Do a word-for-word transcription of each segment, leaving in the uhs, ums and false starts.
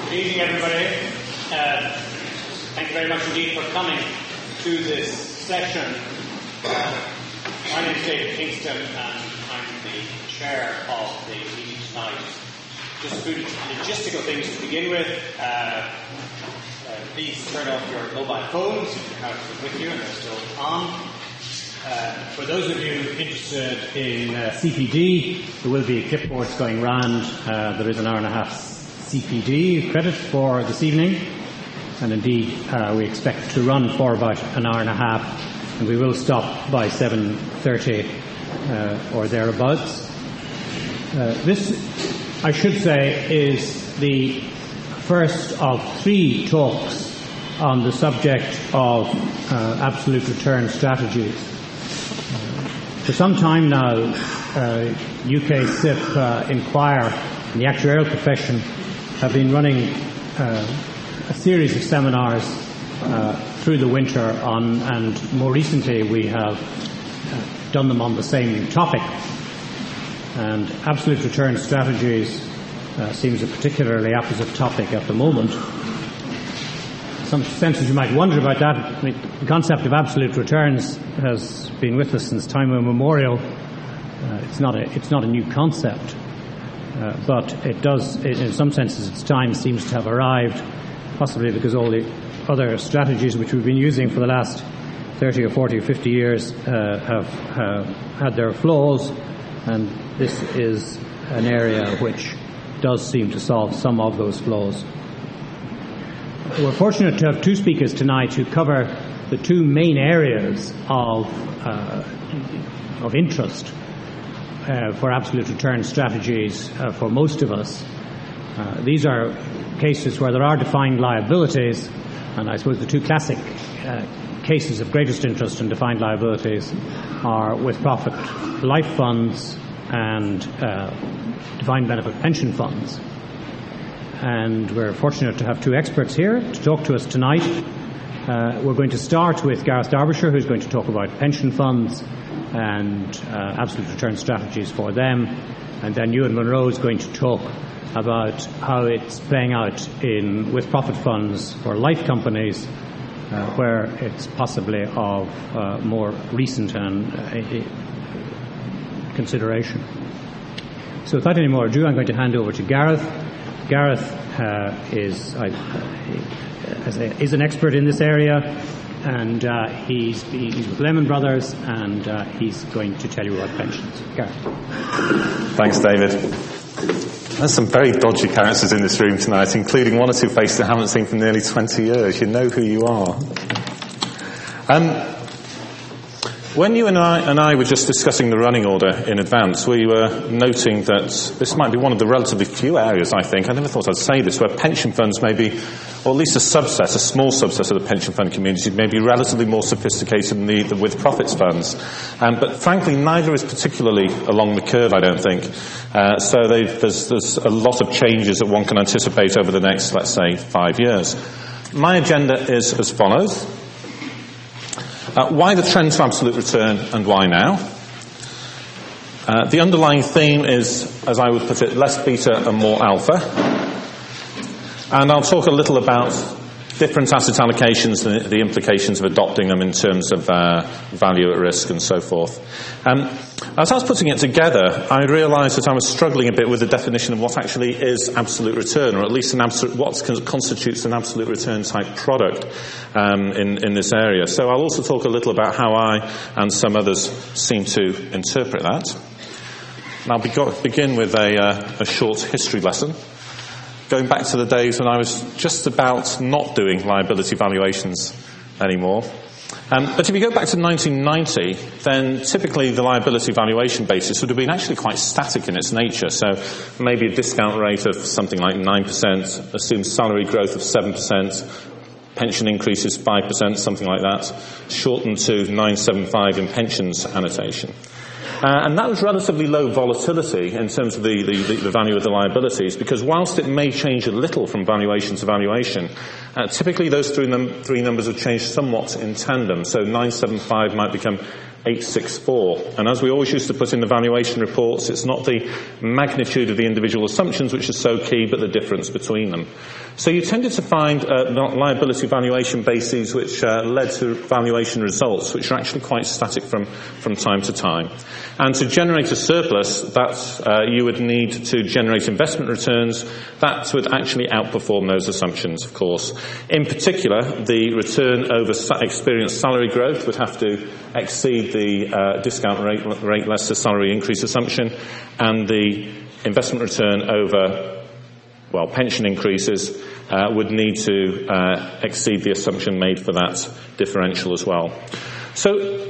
Good evening, everybody. Uh, thank you very much indeed for coming to this session. Uh, my name is David Kingston, and I'm the chair of the meeting tonight. Just a few logistical things to begin with. Uh, uh, please turn off your mobile phones if you have them with you and they're still on. Uh, for those of you interested in uh, C P D, there will be clipboards going round. Uh, there is an hour and a half C P D credit for this evening, and indeed uh, we expect to run for about an hour and a half, and we will stop by seven thirty uh, or thereabouts. Uh, this, I should say, is the first of three talks on the subject of uh, absolute return strategies. Uh, for some time now, uh, U K S I P, uh, Inquire, and the actuarial profession have been running uh, a series of seminars uh, through the winter on, and more recently we have uh, done them on the same topic. And absolute return strategies uh, seems a particularly apposite topic at the moment. In some senses you might wonder about that. I mean, the concept of absolute returns has been with us since time immemorial. Uh, it's not a, it's not a new concept. Uh, but it does, in some senses, its time seems to have arrived, possibly because all the other strategies which we've been using for the last thirty or forty or fifty years uh, have uh, had their flaws, and this is an area which does seem to solve some of those flaws. We're fortunate to have two speakers tonight who cover the two main areas of, uh, of interest Uh, for absolute return strategies uh, for most of us. Uh, these are cases where there are defined liabilities, and I suppose the two classic uh, cases of greatest interest in defined liabilities are with-profit life funds and uh, defined benefit pension funds. And we're fortunate to have two experts here to talk to us tonight. Uh, we're going to start with Gareth Derbyshire, who's going to talk about pension funds and uh, absolute return strategies for them, and then Ewan Monroe is going to talk about how it's playing out in with-profit funds for life companies, uh, where it's possibly of uh, more recent and uh, consideration. So without any more ado, I'm going to hand over to Gareth. Gareth uh, is, uh, is an expert in this area, and uh, he's, he's with Lehman Brothers, and uh, he's going to tell you about pensions. Gareth. Thanks, David. There's some very dodgy characters in this room tonight, including one or two faces I haven't seen for nearly twenty years. You know who you are. Um, when you and I, and I were just discussing the running order in advance, we were noting that this might be one of the relatively few areas, I think, I never thought I'd say this, where pension funds may be, or at least a subset, a small subset of the pension fund community, may be relatively more sophisticated than the, the with-profits funds. Um, but frankly, neither is particularly along the curve, I don't think. Uh, so there's, there's a lot of changes that one can anticipate over the next, let's say, five years. My agenda is as follows. Uh, why the trend to absolute return, and why now? Uh, the underlying theme is, as I would put it, less beta and more alpha. And I'll talk a little about different asset allocations and the implications of adopting them in terms of uh, value at risk and so forth. Um, as I was putting it together, I realised that I was struggling a bit with the definition of what actually is absolute return, or at least an absolute, what constitutes an absolute return type product um, in, in this area. So I'll also talk a little about how I and some others seem to interpret that. And I'll be- begin with a, uh, a short history lesson, going back to the days when I was just about not doing liability valuations anymore. Um, but if you go back to nineteen ninety, then typically the liability valuation basis would have been actually quite static in its nature. So maybe a discount rate of something like nine percent, assumed salary growth of seven percent, pension increases five percent, something like that, shortened to nine seventy-five in pensions annotation. Uh, and that was relatively low volatility in terms of the, the, the value of the liabilities, because whilst it may change a little from valuation to valuation, uh, typically those three, num- three numbers have changed somewhat in tandem. So nine seventy-five might become eight six four. And as we always used to put in the valuation reports, it's not the magnitude of the individual assumptions which is so key, but the difference between them. So you tended to find uh, liability valuation bases which uh, led to valuation results which are actually quite static from, from time to time. And to generate a surplus, that uh, you would need to generate investment returns that would actually outperform those assumptions, of course. In particular, the return over sa- experienced salary growth would have to exceed the uh, discount rate, rate less the salary increase assumption, and the investment return over, well, pension increases uh, would need to uh, exceed the assumption made for that differential as well. So,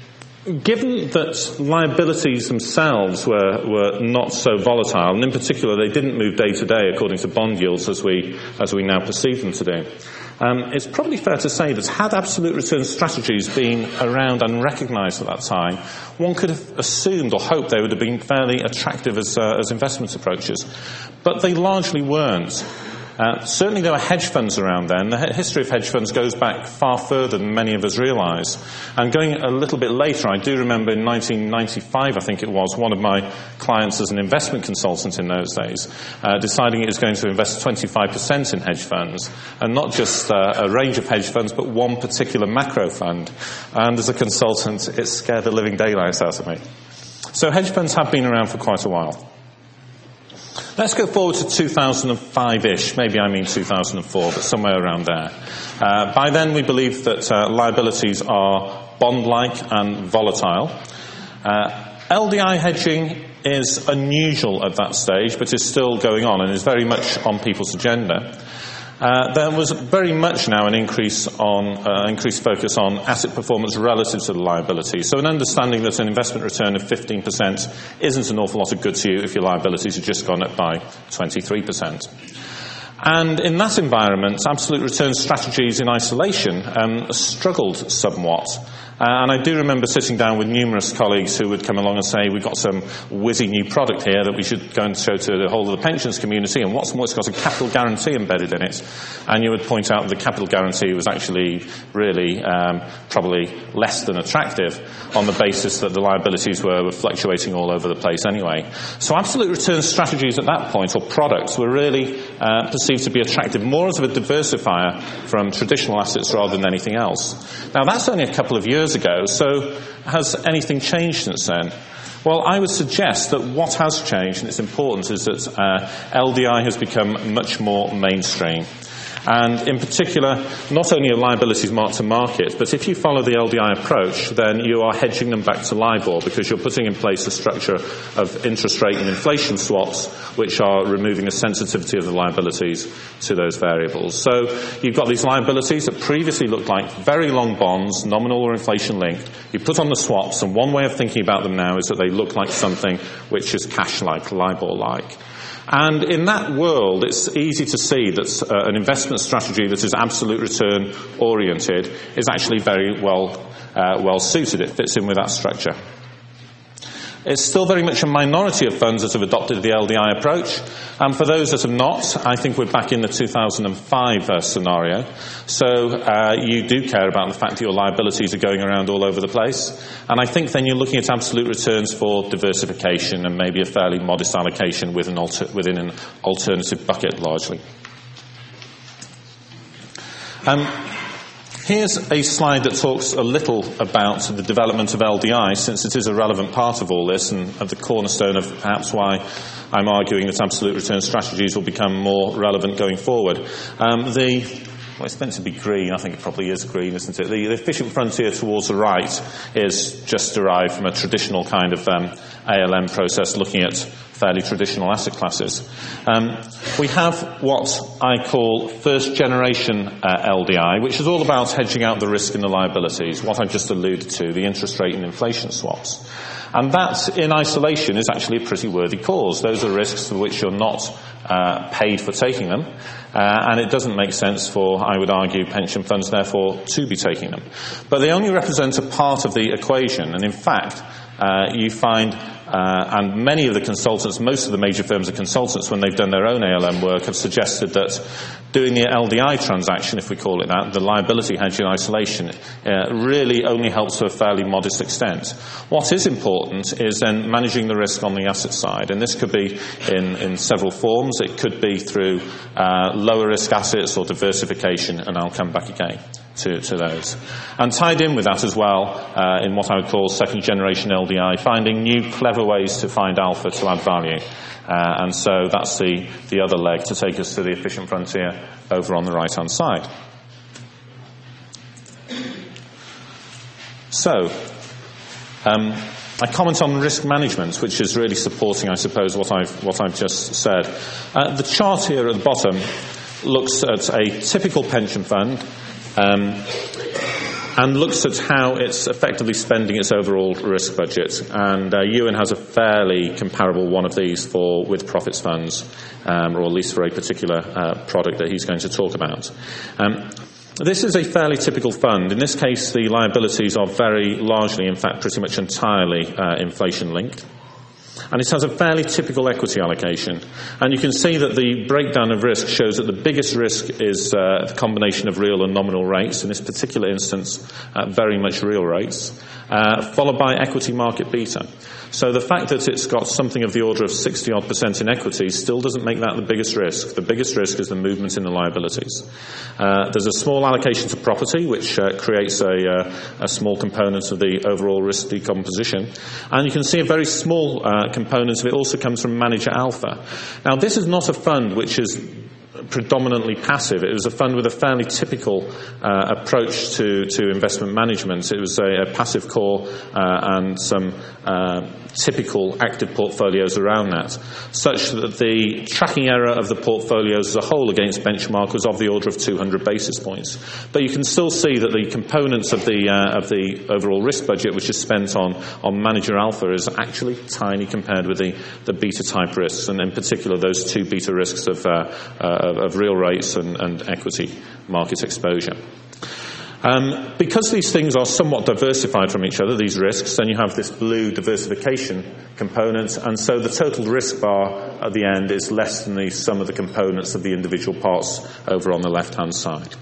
given that liabilities themselves were, were not so volatile, and in particular they didn't move day to day according to bond yields as we, as we now perceive them to do, um, it's probably fair to say that had absolute return strategies been around and recognised at that time, one could have assumed or hoped they would have been fairly attractive as, uh, as investment approaches. But they largely weren't. Uh, certainly there were hedge funds around then. The history of hedge funds goes back far further than many of us realise. And going a little bit later, I do remember in nineteen ninety-five, I think it was, one of my clients as an investment consultant in those days, uh, deciding it was going to invest twenty-five percent in hedge funds, and not just uh, a range of hedge funds, but one particular macro fund. And as a consultant, it scared the living daylights out of me. So hedge funds have been around for quite a while. Let's go forward to two thousand five-ish, maybe I mean two thousand four, but somewhere around there. Uh, by then we believe that uh, liabilities are bond-like and volatile. Uh, L D I hedging is unusual at that stage, but is still going on and is very much on people's agenda. Uh, there was very much now an increase on uh, increased focus on asset performance relative to the liability. So an understanding that an investment return of fifteen percent isn't an awful lot of good to you if your liabilities have just gone up by twenty-three percent. And in that environment, absolute return strategies in isolation um, struggled somewhat. Uh, and I do remember sitting down with numerous colleagues who would come along and say, we've got some whizzy new product here that we should go and show to the whole of the pensions community, and what's more, it's got a capital guarantee embedded in it. And you would point out that the capital guarantee was actually really um, probably less than attractive on the basis that the liabilities were, were fluctuating all over the place anyway. So absolute return strategies at that point, or products, were really uh, perceived to be attractive more as a diversifier from traditional assets rather than anything else. Now that's only a couple of years ago, so has anything changed since then? Well, I would suggest that what has changed, and it's important, is that uh, L D I has become much more mainstream. And in particular, not only are liabilities marked to market, but if you follow the L D I approach, then you are hedging them back to LIBOR, because you're putting in place a structure of interest rate and inflation swaps, which are removing the sensitivity of the liabilities to those variables. So you've got these liabilities that previously looked like very long bonds, nominal or inflation linked. You put on the swaps, and one way of thinking about them now is that they look like something which is cash-like, LIBOR-like. And in that world, it's easy to see that uh, an investment strategy that is absolute return oriented is actually very well, uh, well suited. It fits in with that structure. It's still very much a minority of funds that have adopted the L D I approach. And for those that have not, I think we're back in the two thousand five uh, scenario. So uh, you do care about the fact that your liabilities are going around all over the place. And I think then you're looking at absolute returns for diversification and maybe a fairly modest allocation within, alter- within an alternative bucket largely. Um, Here's a slide that talks a little about the development of L D I, since it is a relevant part of all this and of the cornerstone of perhaps why I'm arguing that absolute return strategies will become more relevant going forward. Um, the Well, it's meant to be green. I think it probably is green, isn't it? The, the efficient frontier towards the right is just derived from a traditional kind of um, A L M process looking at fairly traditional asset classes. Um, we have what I call first generation uh, L D I, which is all about hedging out the risk and the liabilities, what I just alluded to, the interest rate and inflation swaps. And that, in isolation, is actually a pretty worthy cause. Those are risks for which you're not uh, paid for taking them, uh, and it doesn't make sense for, I would argue, pension funds, therefore, to be taking them. But they only represent a part of the equation, and in fact, uh, you find, uh, and many of the consultants, most of the major firms of consultants, when they've done their own A L M work, have suggested that doing the L D I transaction, if we call it that, the liability hedge in isolation, uh, really only helps to a fairly modest extent. What is important is then managing the risk on the asset side, and this could be in, in several forms. It could be through uh, lower risk assets or diversification, and I'll come back again to, to those. And tied in with that as well, uh, in what I would call second generation L D I, finding new clever ways to find alpha to add value. Uh, and so that's the, the other leg to take us to the efficient frontier over on the right-hand side. So, um, I comment on risk management, which is really supporting, I suppose, what I've, what I've just said. Uh, the chart here at the bottom looks at a typical pension fund, um, and looks at how it's effectively spending its overall risk budget. And uh, Ewan has a fairly comparable one of these for with-profits funds, um, or at least for a particular uh, product that he's going to talk about. Um, this is a fairly typical fund. In this case, the liabilities are very largely, in fact, pretty much entirely uh, inflation-linked. And it has a fairly typical equity allocation. And you can see that the breakdown of risk shows that the biggest risk is uh, the combination of real and nominal rates, in this particular instance, uh, very much real rates, uh, followed by equity market beta. So the fact that it's got something of the order of sixty odd percent in equity still doesn't make that the biggest risk. The biggest risk is the movement in the liabilities. Uh, there's a small allocation to property, which uh, creates a, uh, a small component of the overall risk decomposition. And you can see a very small uh, component of it also comes from manager alpha. Now, this is not a fund which is predominantly passive. It was a fund with a fairly typical uh, approach to, to investment management. It was a, a passive core uh, and some uh, typical active portfolios around that, such that the tracking error of the portfolios as a whole against benchmark was of the order of two hundred basis points. But you can still see that the components of the uh, of the overall risk budget which is spent on, on manager alpha is actually tiny compared with the, the beta type risks, and in particular those two beta risks of, uh, uh, of real rates and, and equity market exposure. Um, because these things are somewhat diversified from each other, these risks, then you have this blue diversification component, and so the total risk bar at the end is less than the sum of the components of the individual parts over on the left-hand side.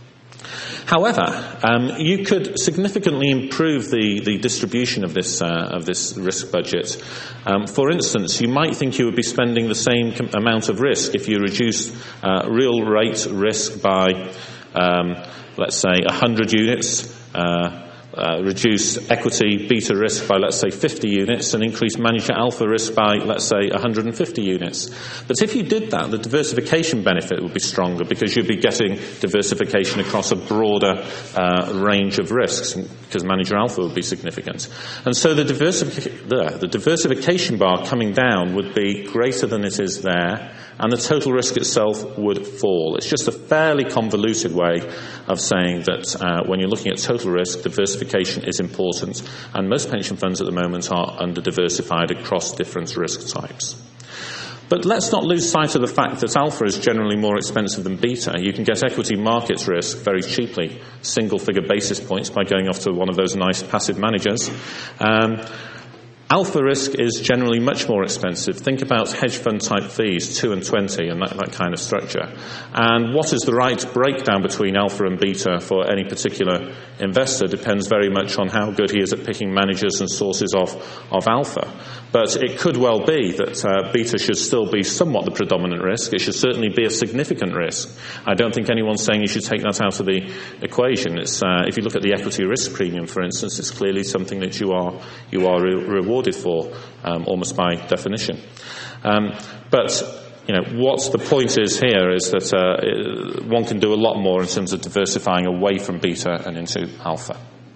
However, um, you could significantly improve the, the distribution of this, uh, of this risk budget. Um, for instance, you might think you would be spending the same com- amount of risk if you reduced uh, real rate risk by um, let's say one hundred units, uh, uh, reduce equity beta risk by, let's say, fifty units, and increase manager alpha risk by, let's say, one hundred fifty units. But if you did that, the diversification benefit would be stronger because you'd be getting diversification across a broader uh, range of risks, because manager alpha would be significant. And so the, diversific- the, the diversification bar coming down would be greater than it is there, and the total risk itself would fall. It's just a fairly convoluted way of saying that uh, when you're looking at total risk, diversification is important, and most pension funds at the moment are under-diversified across different risk types. But let's not lose sight of the fact that alpha is generally more expensive than beta. You can get equity markets risk very cheaply, single-figure basis points, by going off to one of those nice passive managers. Um, Alpha risk is generally much more expensive. Think about hedge fund type fees, two and twenty, and that, that kind of structure. And what is the right breakdown between alpha and beta for any particular investor depends very much on how good he is at picking managers and sources of, of alpha. But it could well be that uh, beta should still be somewhat the predominant risk. It should certainly be a significant risk. I don't think anyone's saying you should take that out of the equation. It's, uh, if you look at the equity risk premium, for instance, it's clearly something that you are you are re- rewarded for, um, almost by definition. Um, but you know, what the point is here is that uh, one can do a lot more in terms of diversifying away from beta and into alpha.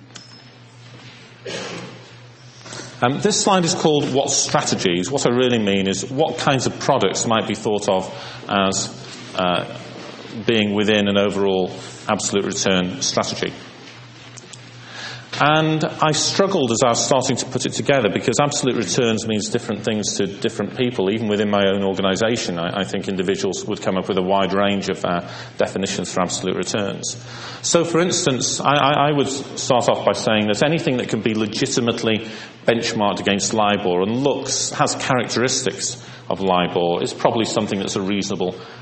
Um, this slide is called What Strategies. What I really mean is what kinds of products might be thought of as uh, being within an overall absolute return strategy. And I struggled as I was starting to put it together, because absolute returns means different things to different people. Even within my own organisation, I, I think individuals would come up with a wide range of uh, definitions for absolute returns. So, for instance, I, I, I would start off by saying that anything that can be legitimately benchmarked against LIBOR and looks, has characteristics of LIBOR, is probably something that's a reasonable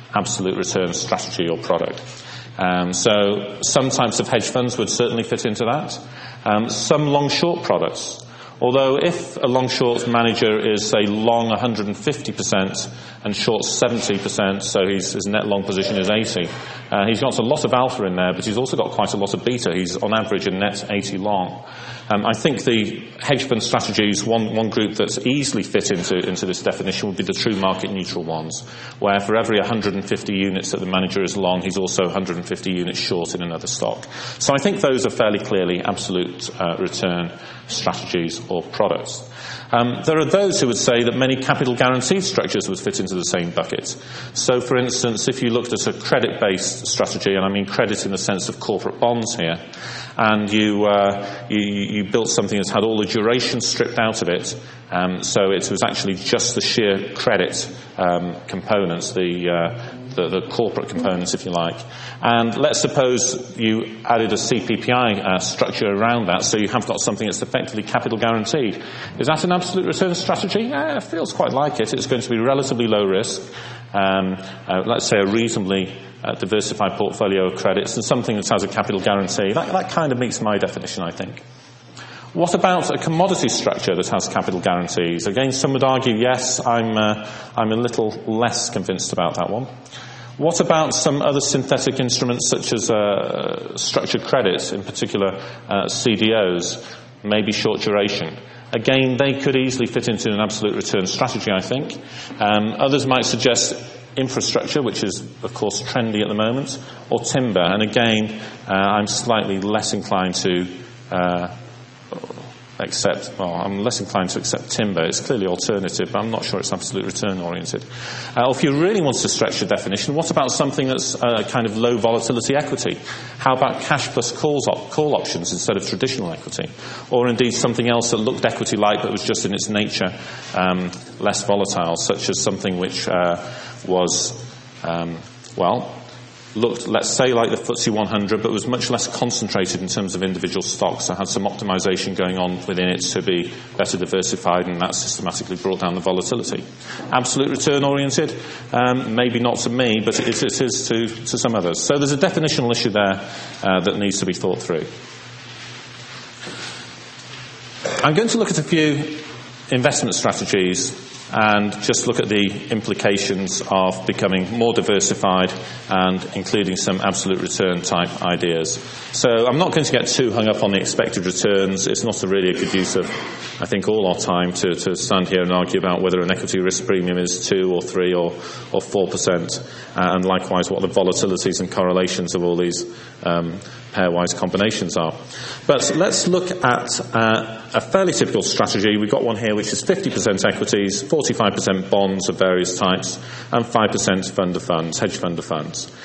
absolute return strategy or product. Um, so some types of hedge funds would certainly fit into that. Um, some long-short products. Although if a long-short manager is, say, long one hundred fifty percent and short seventy percent, so his, his net long position is eighty, uh, he's got a lot of alpha in there, but he's also got quite a lot of beta. He's on average a net eighty long. Um, I think the hedge fund strategies, one, one group that's easily fit into, into this definition would be the true market neutral ones, where for every one hundred fifty units that the manager is long, he's also one hundred fifty units short in another stock. So I think those are fairly clearly absolute uh, return strategies or products. Um, there are those who would say that many capital guaranteed structures would fit into the same bucket. So, for instance, if you looked at a credit-based strategy, and I mean credit in the sense of corporate bonds here, and you, uh, you, you built something that's had all the duration stripped out of it, um, so it was actually just the sheer credit um, components, the, uh, the, the corporate components, if you like. And let's suppose you added a C P P I uh, structure around that, so you have got something that's effectively capital guaranteed. Is that an absolute return strategy? Eh, it feels quite like it. It's going to be relatively low risk. Um, uh, let's say a reasonably uh, diversified portfolio of credits and something that has a capital guarantee. That, that kind of meets my definition, I think. What about a commodity structure that has capital guarantees? Again, some would argue yes. I'm, uh, I'm a little less convinced about that one. What about some other synthetic instruments such as uh, structured credit, in particular uh, C D Os, maybe short duration? Again, they could easily fit into an absolute return strategy, I think. Um, others might suggest infrastructure, which is, of course, trendy at the moment, or timber. And again, uh, I'm slightly less inclined to uh, accept, well, I'm less inclined to accept timber. It's clearly alternative, but I'm not sure it's absolute return oriented. Uh, if you really want to stretch the definition, what about something that's uh, kind of low volatility equity? How about cash plus calls op- call options instead of traditional equity? Or indeed something else that looked equity-like but was just in its nature um, less volatile, such as something which uh, was, um, well, looked, let's say, like the F T S E one hundred, but was much less concentrated in terms of individual stocks. So had some optimization going on within it to be better diversified, and that systematically brought down the volatility. Absolute return oriented, um, maybe not to me, but it, it is to, to some others. So there's a definitional issue there uh, that needs to be thought through. I'm going to look at a few investment strategies and just look at the implications of becoming more diversified and including some absolute return type ideas. So I'm not going to get too hung up on the expected returns. It's not a really a good use of, I think, all our time to, to stand here and argue about whether an equity risk premium is two or three or, or four percent, uh, and likewise what the volatilities and correlations of all these um, pairwise combinations are. But let's look at uh, a fairly typical strategy. We've got one here which is fifty percent equities, forty-five percent bonds of various types, and five percent fund of funds, hedge fund of funds.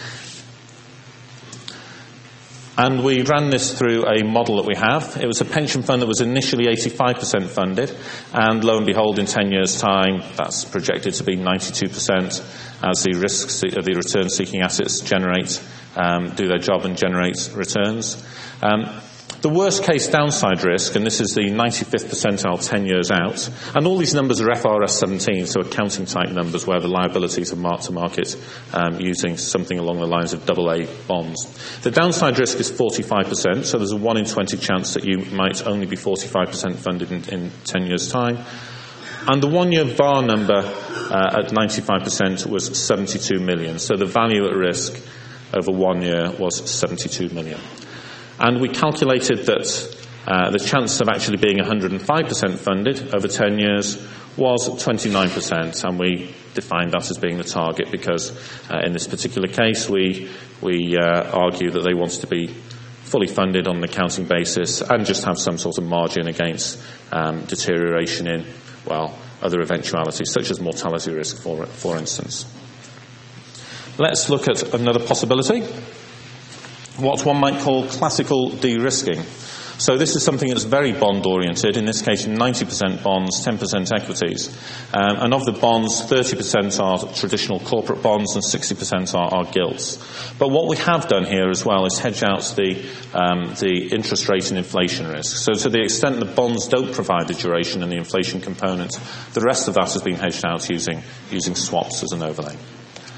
And we ran this through a model that we have. It was a pension fund that was initially eighty-five percent funded, and lo and behold, in ten years' time, that's projected to be ninety-two percent as the risks, the return-seeking assets generate, um, do their job and generate returns. Um, The worst case downside risk, and this is the ninety-fifth percentile ten years out, and all these numbers are F R S seventeen, so accounting type numbers where the liabilities are marked to market um, using something along the lines of double A bonds. The downside risk is forty-five percent, so there's a one in twenty chance that you might only be forty-five percent funded in, in ten years' time. And the one-year V A R number uh, at ninety-five percent was seventy-two million, so the value at risk over one year was seventy-two million. And we calculated that uh, the chance of actually being one hundred five percent funded over ten years was twenty-nine percent, and we defined that as being the target because uh, in this particular case we, we uh, argue that they wanted to be fully funded on an accounting basis and just have some sort of margin against um, deterioration in, well, other eventualities, such as mortality risk, for, for instance. Let's look at another possibility, what one might call classical de-risking. So this is something that's very bond-oriented, in this case ninety percent bonds, ten percent equities. Um, and of the bonds, thirty percent are traditional corporate bonds and sixty percent are, are gilts. But what we have done here as well is hedge out the, um, the interest rate and inflation risk. So to the extent the bonds don't provide the duration and the inflation component, the rest of that has been hedged out using, using swaps as an overlay.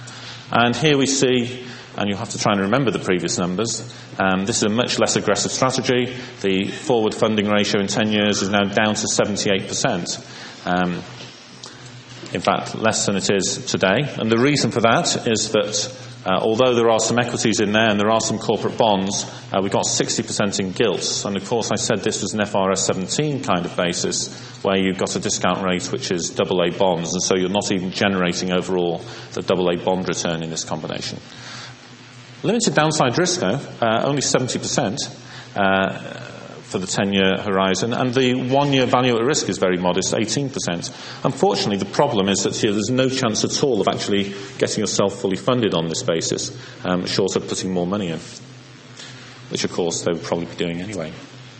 And here we see, and you'll have to try and remember the previous numbers, um, this is a much less aggressive strategy. The forward funding ratio in ten years is now down to seventy-eight percent. Um, in fact, less than it is today. And the reason for that is that uh, although there are some equities in there and there are some corporate bonds, uh, we've got sixty percent in gilts. And of course I said this was an F R S seventeen kind of basis where you've got a discount rate which is double A bonds, and so you're not even generating overall the double A bond return in this combination. Limited downside risk though, uh, only seventy percent uh, for the ten-year horizon, and the one-year value at risk is very modest, eighteen percent. Unfortunately, the problem is that here there's no chance at all of actually getting yourself fully funded on this basis, um, short of putting more money in, which of course they would probably be doing anyway.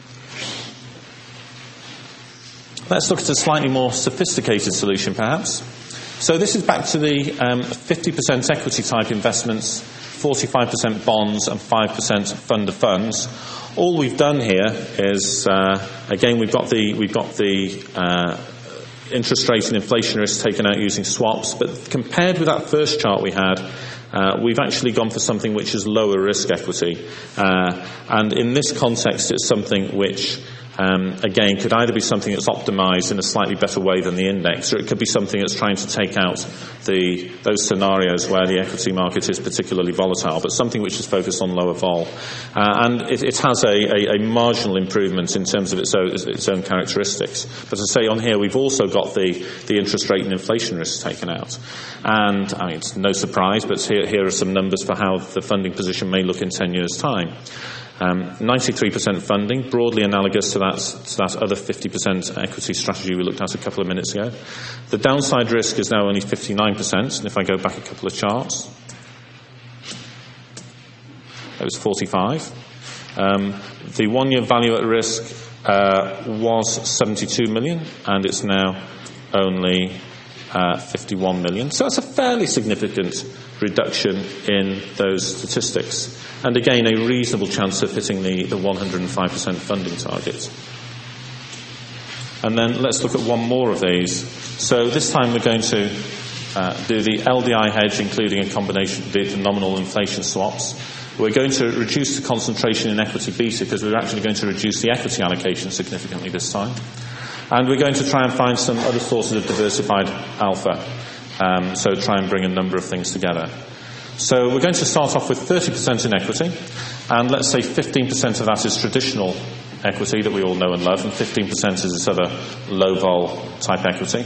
Let's look at a slightly more sophisticated solution perhaps. So this is back to the um, fifty percent equity type investments, forty-five percent bonds and five percent fund of funds. All we've done here is, uh, again, we've got the, we've got the uh, interest rate and inflation risk taken out using swaps, but compared with that first chart we had, uh, we've actually gone for something which is lower risk equity. Uh, and in this context, it's something which Um, again, could either be something that's optimized in a slightly better way than the index, or it could be something that's trying to take out the, those scenarios where the equity market is particularly volatile, but something which is focused on lower vol. Uh, and it, it has a, a, a marginal improvement in terms of its own, its own characteristics. But as I say, on here we've also got the, the interest rate and inflation risks taken out. And I mean, it's no surprise, but here, here are some numbers for how the funding position may look in ten years' time. Um, ninety-three percent funding, broadly analogous to that, to that other fifty percent equity strategy we looked at a couple of minutes ago. The downside risk is now only fifty-nine percent, and if I go back a couple of charts, it was forty-five. Um, the one-year value at risk uh, was seventy-two million, and it's now only uh, fifty-one million. So that's a fairly significant reduction in those statistics. And again, a reasonable chance of hitting the, the one hundred five percent funding target. And then let's look at one more of these. So this time we're going to uh, do the L D I hedge, including a combination of the nominal inflation swaps. We're going to reduce the concentration in equity beta because we're actually going to reduce the equity allocation significantly this time. And we're going to try and find some other sources of diversified alpha. Um, so try and bring a number of things together. So we're going to start off with thirty percent in equity, and let's say fifteen percent of that is traditional equity that we all know and love, and fifteen percent is this other low-vol type equity.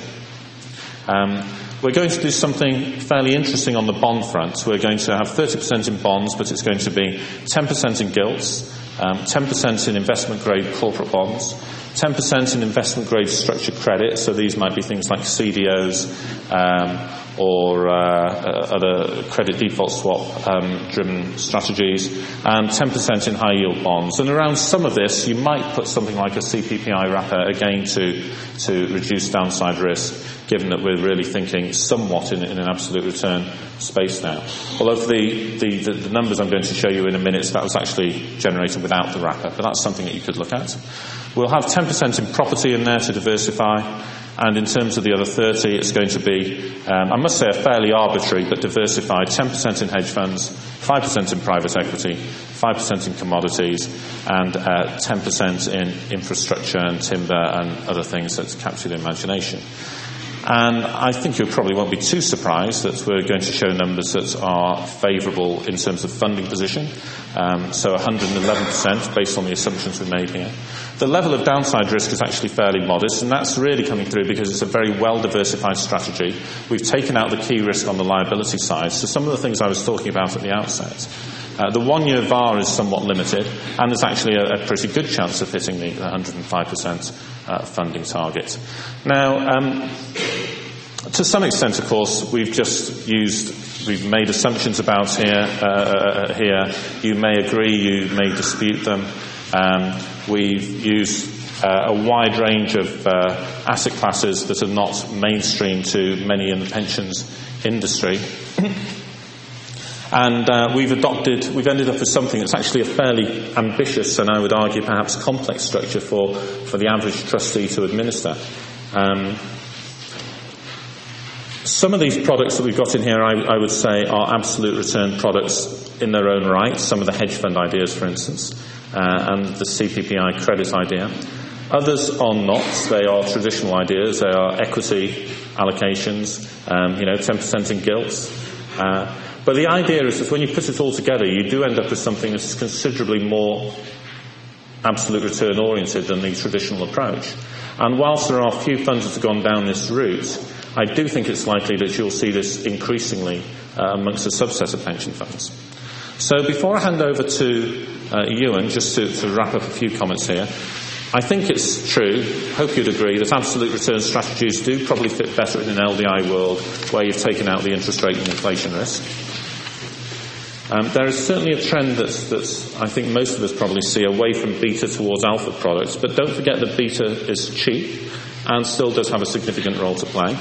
Um, we're going to do something fairly interesting on the bond front. We're going to have thirty percent in bonds, but it's going to be ten percent in gilts, um, ten percent in investment-grade corporate bonds, ten percent in investment-grade structured credit, so these might be things like C D Os, um, or uh, other credit default swap um, driven strategies, and ten percent in high yield bonds. And around some of this you might put something like a C P P I wrapper, again to to reduce downside risk, given that we're really thinking somewhat in, in an absolute return space now. Although for the, the, the, the numbers I'm going to show you in a minute, that was actually generated without the wrapper, but that's something that you could look at. We'll have ten percent in property in there to diversify. And in terms of the other thirty, it's going to be, um, I must say, a fairly arbitrary but diversified, ten percent in hedge funds, five percent in private equity, five percent in commodities, and uh, ten percent in infrastructure and timber and other things that capture the imagination. And I think you probably won't be too surprised that we're going to show numbers that are favourable in terms of funding position. Um, so one hundred eleven percent based on the assumptions we made here. The level of downside risk is actually fairly modest, and that's really coming through because it's a very well-diversified strategy. We've taken out the key risk on the liability side. So some of the things I was talking about at the outset. Uh, the one-year V A R is somewhat limited, and there's actually a, a pretty good chance of hitting the one hundred five percent uh, funding target. Now, um, to some extent, of course, we've just used, we've made assumptions about here. Uh, here, you may agree, you may dispute them. Um, we've used uh, a wide range of uh, asset classes that are not mainstream to many in the pensions industry. And uh, we've adopted, we've ended up with something that's actually a fairly ambitious and I would argue perhaps complex structure for, for the average trustee to administer. Um, Some of these products that we've got in here, I, I would say, are absolute return products in their own right. Some of the hedge fund ideas, for instance, uh, and the C P P I credit idea. Others are not. They are traditional ideas. They are equity allocations, um, you know, ten percent in gilts. Uh, but the idea is that when you put it all together, you do end up with something that's considerably more absolute return oriented than the traditional approach. And whilst there are a few funds that have gone down this route, I do think it's likely that you'll see this increasingly uh, amongst a subset of pension funds. So before I hand over to uh, Ewan, just to, to wrap up a few comments here, I think it's true, hope you'd agree, that absolute return strategies do probably fit better in an L D I world where you've taken out the interest rate and inflation risk. Um, there is certainly a trend that's, that's I think most of us probably see away from beta towards alpha products, but don't forget that beta is cheap and still does have a significant role to play.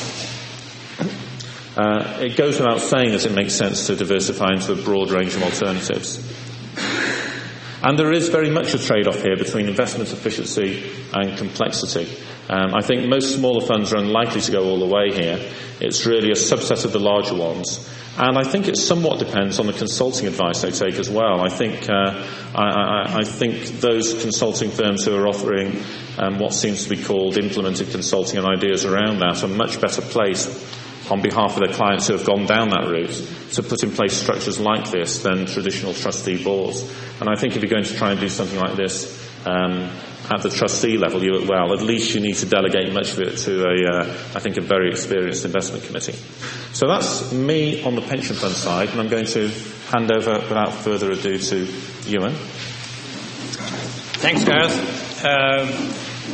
Uh, it goes without saying that it makes sense to diversify into a broad range of alternatives. And there is very much a trade-off here between investment efficiency and complexity. Um, I think most smaller funds are unlikely to go all the way here. It's really a subset of the larger ones. And I think it somewhat depends on the consulting advice they take as well. I think uh, I, I, I think those consulting firms who are offering um, what seems to be called implemented consulting and ideas around that are much better placed on behalf of their clients who have gone down that route to put in place structures like this than traditional trustee boards. And I think if you're going to try and do something like this um, at the trustee level, you well, at least you need to delegate much of it to a, uh, I think, a very experienced investment committee. So that's me on the pension fund side, and I'm going to hand over without further ado to Ewan. Thanks, Gareth. Um,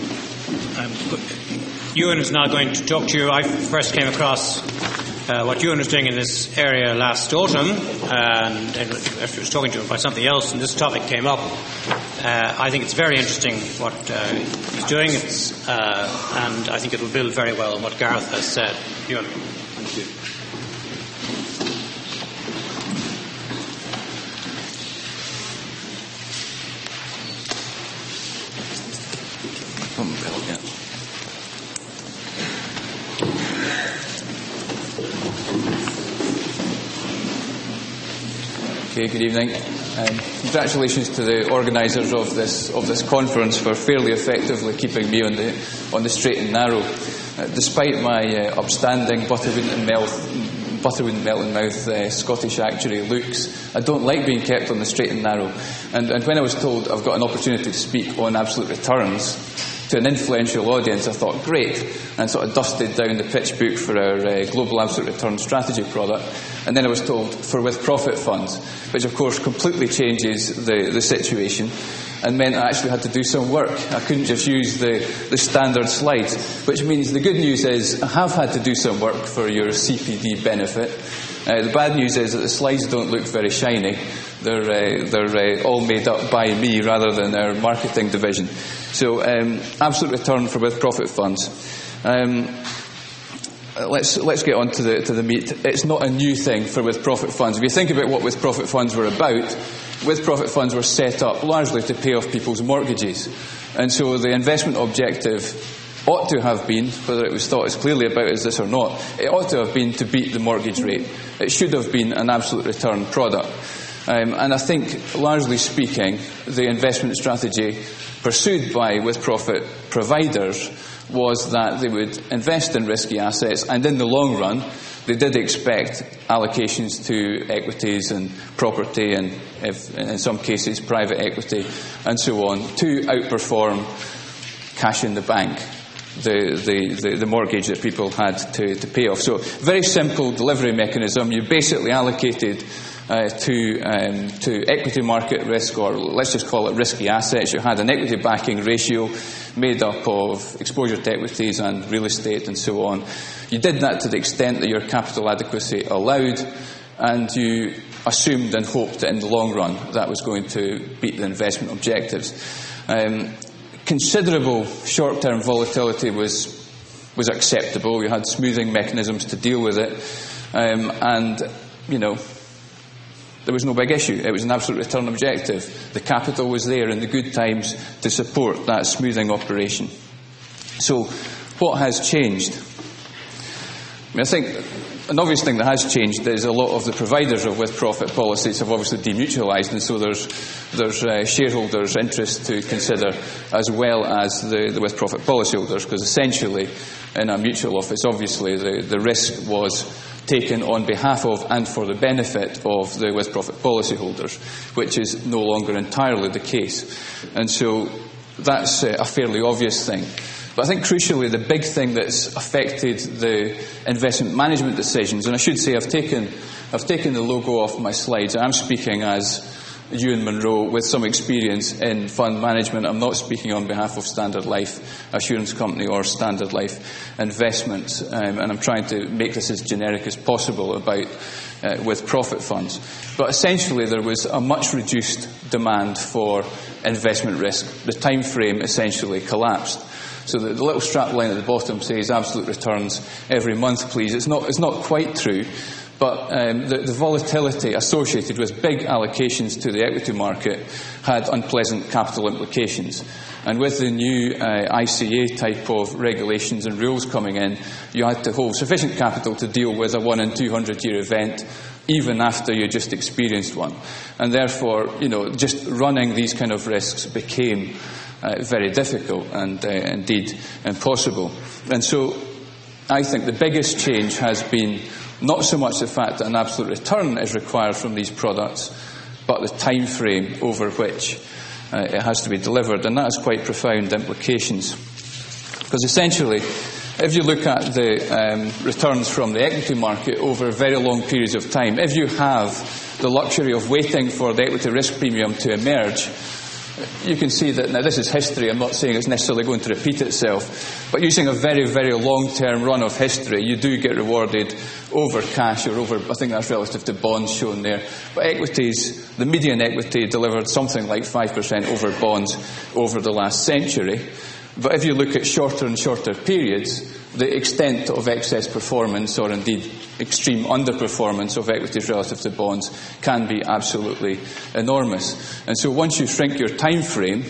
I'm, Ewan is now going to talk to you. I first came across uh, what Ewan was doing in this area last autumn, and, and after I was talking to him about something else, and this topic came up. Uh, I think it's very interesting what uh, he's doing, it's, uh, and I think it will build very well on what Gareth has said. Ewan. Thank you. Okay, good evening. Um, congratulations to the organisers of this of this conference for fairly effectively keeping me on the on the straight and narrow, uh, despite my uh, upstanding butter wouldn't melt butter wouldn't melt in mouth uh, Scottish actuary looks. I don't like being kept on the straight and narrow, and and when I was told I've got an opportunity to speak on absolute returns to an influential audience, I thought, great, and sort of dusted down the pitch book for our uh, global absolute return strategy product. And then I was told for with-profit funds, which of course completely changes the, the situation and meant I actually had to do some work. I couldn't just use the, the standard slides, which means the good news is I have had to do some work for your C P D benefit. Uh, the bad news is that the slides don't look very shiny. They're, uh, they're uh, all made up by me rather than our marketing division. So, um, absolute return for with-profit funds. Um, let's let's get on to the to the meat. It's not a new thing for with-profit funds. If you think about what with-profit funds were about, with-profit funds were set up largely to pay off people's mortgages, and so the investment objective ought to have been, whether it was thought as clearly about as this or not, it ought to have been to beat the mortgage rate. It should have been an absolute return product. Um, and I think, largely speaking, the investment strategy pursued by with-profit providers was that they would invest in risky assets, and in the long run, they did expect allocations to equities and property, and if, in some cases private equity, and so on, to outperform cash in the bank, the, the, the, the mortgage that people had to, to pay off. So, very simple delivery mechanism. You basically allocated Uh, to um, to equity market risk, or let's just call it risky assets. You had an equity backing ratio made up of exposure to equities and real estate and so on. You did that to the extent that your capital adequacy allowed, and you assumed and hoped that in the long run that was going to beat the investment objectives. Um, considerable short-term volatility was was acceptable. You had smoothing mechanisms to deal with it, um, and you know. There was no big issue. It was an absolute return objective. The capital was there in the good times to support that smoothing operation. So, what has changed? mean, I think an obvious thing that has changed is a lot of the providers of with-profit policies have obviously demutualised, and so there's there's uh, shareholders' interest to consider as well as the, the with-profit policyholders, because essentially in a mutual office, obviously the, the risk was taken on behalf of and for the benefit of the with-profit policyholders, which is no longer entirely the case. And so that's uh, a fairly obvious thing. But I think crucially the big thing that's affected the investment management decisions, and I should say I've taken, I've taken the logo off my slides. I'm speaking as Ewan Monroe with some experience in fund management. I'm not speaking on behalf of Standard Life Assurance Company or Standard Life Investments, um, and I'm trying to make this as generic as possible about uh, with profit funds. But essentially there was a much reduced demand for investment risk. The time frame essentially collapsed. So the, the little strap line at the bottom says absolute returns every month, please. It's not, it's not quite true. But um, the, the volatility associated with big allocations to the equity market had unpleasant capital implications. And with the new uh, I C A type of regulations and rules coming in, you had to hold sufficient capital to deal with a one in two hundred year event, even after you just experienced one. And therefore, you know, just running these kind of risks became uh, very difficult and uh, indeed impossible. And so I think the biggest change has been not so much the fact that an absolute return is required from these products, but the time frame over which uh, it has to be delivered, and that has quite profound implications. Because essentially, if you look at the um, returns from the equity market over very long periods of time, if you have the luxury of waiting for the equity risk premium to emerge, you can see that, now this is history, I'm not saying it's necessarily going to repeat itself, but using a very, very long-term run of history, you do get rewarded over cash or over, I think that's relative to bonds shown there. But equities, the median equity delivered something like five percent over bonds over the last century. But if you look at shorter and shorter periods, the extent of excess performance, or indeed extreme underperformance of equities relative to bonds, can be absolutely enormous. And so once you shrink your time frame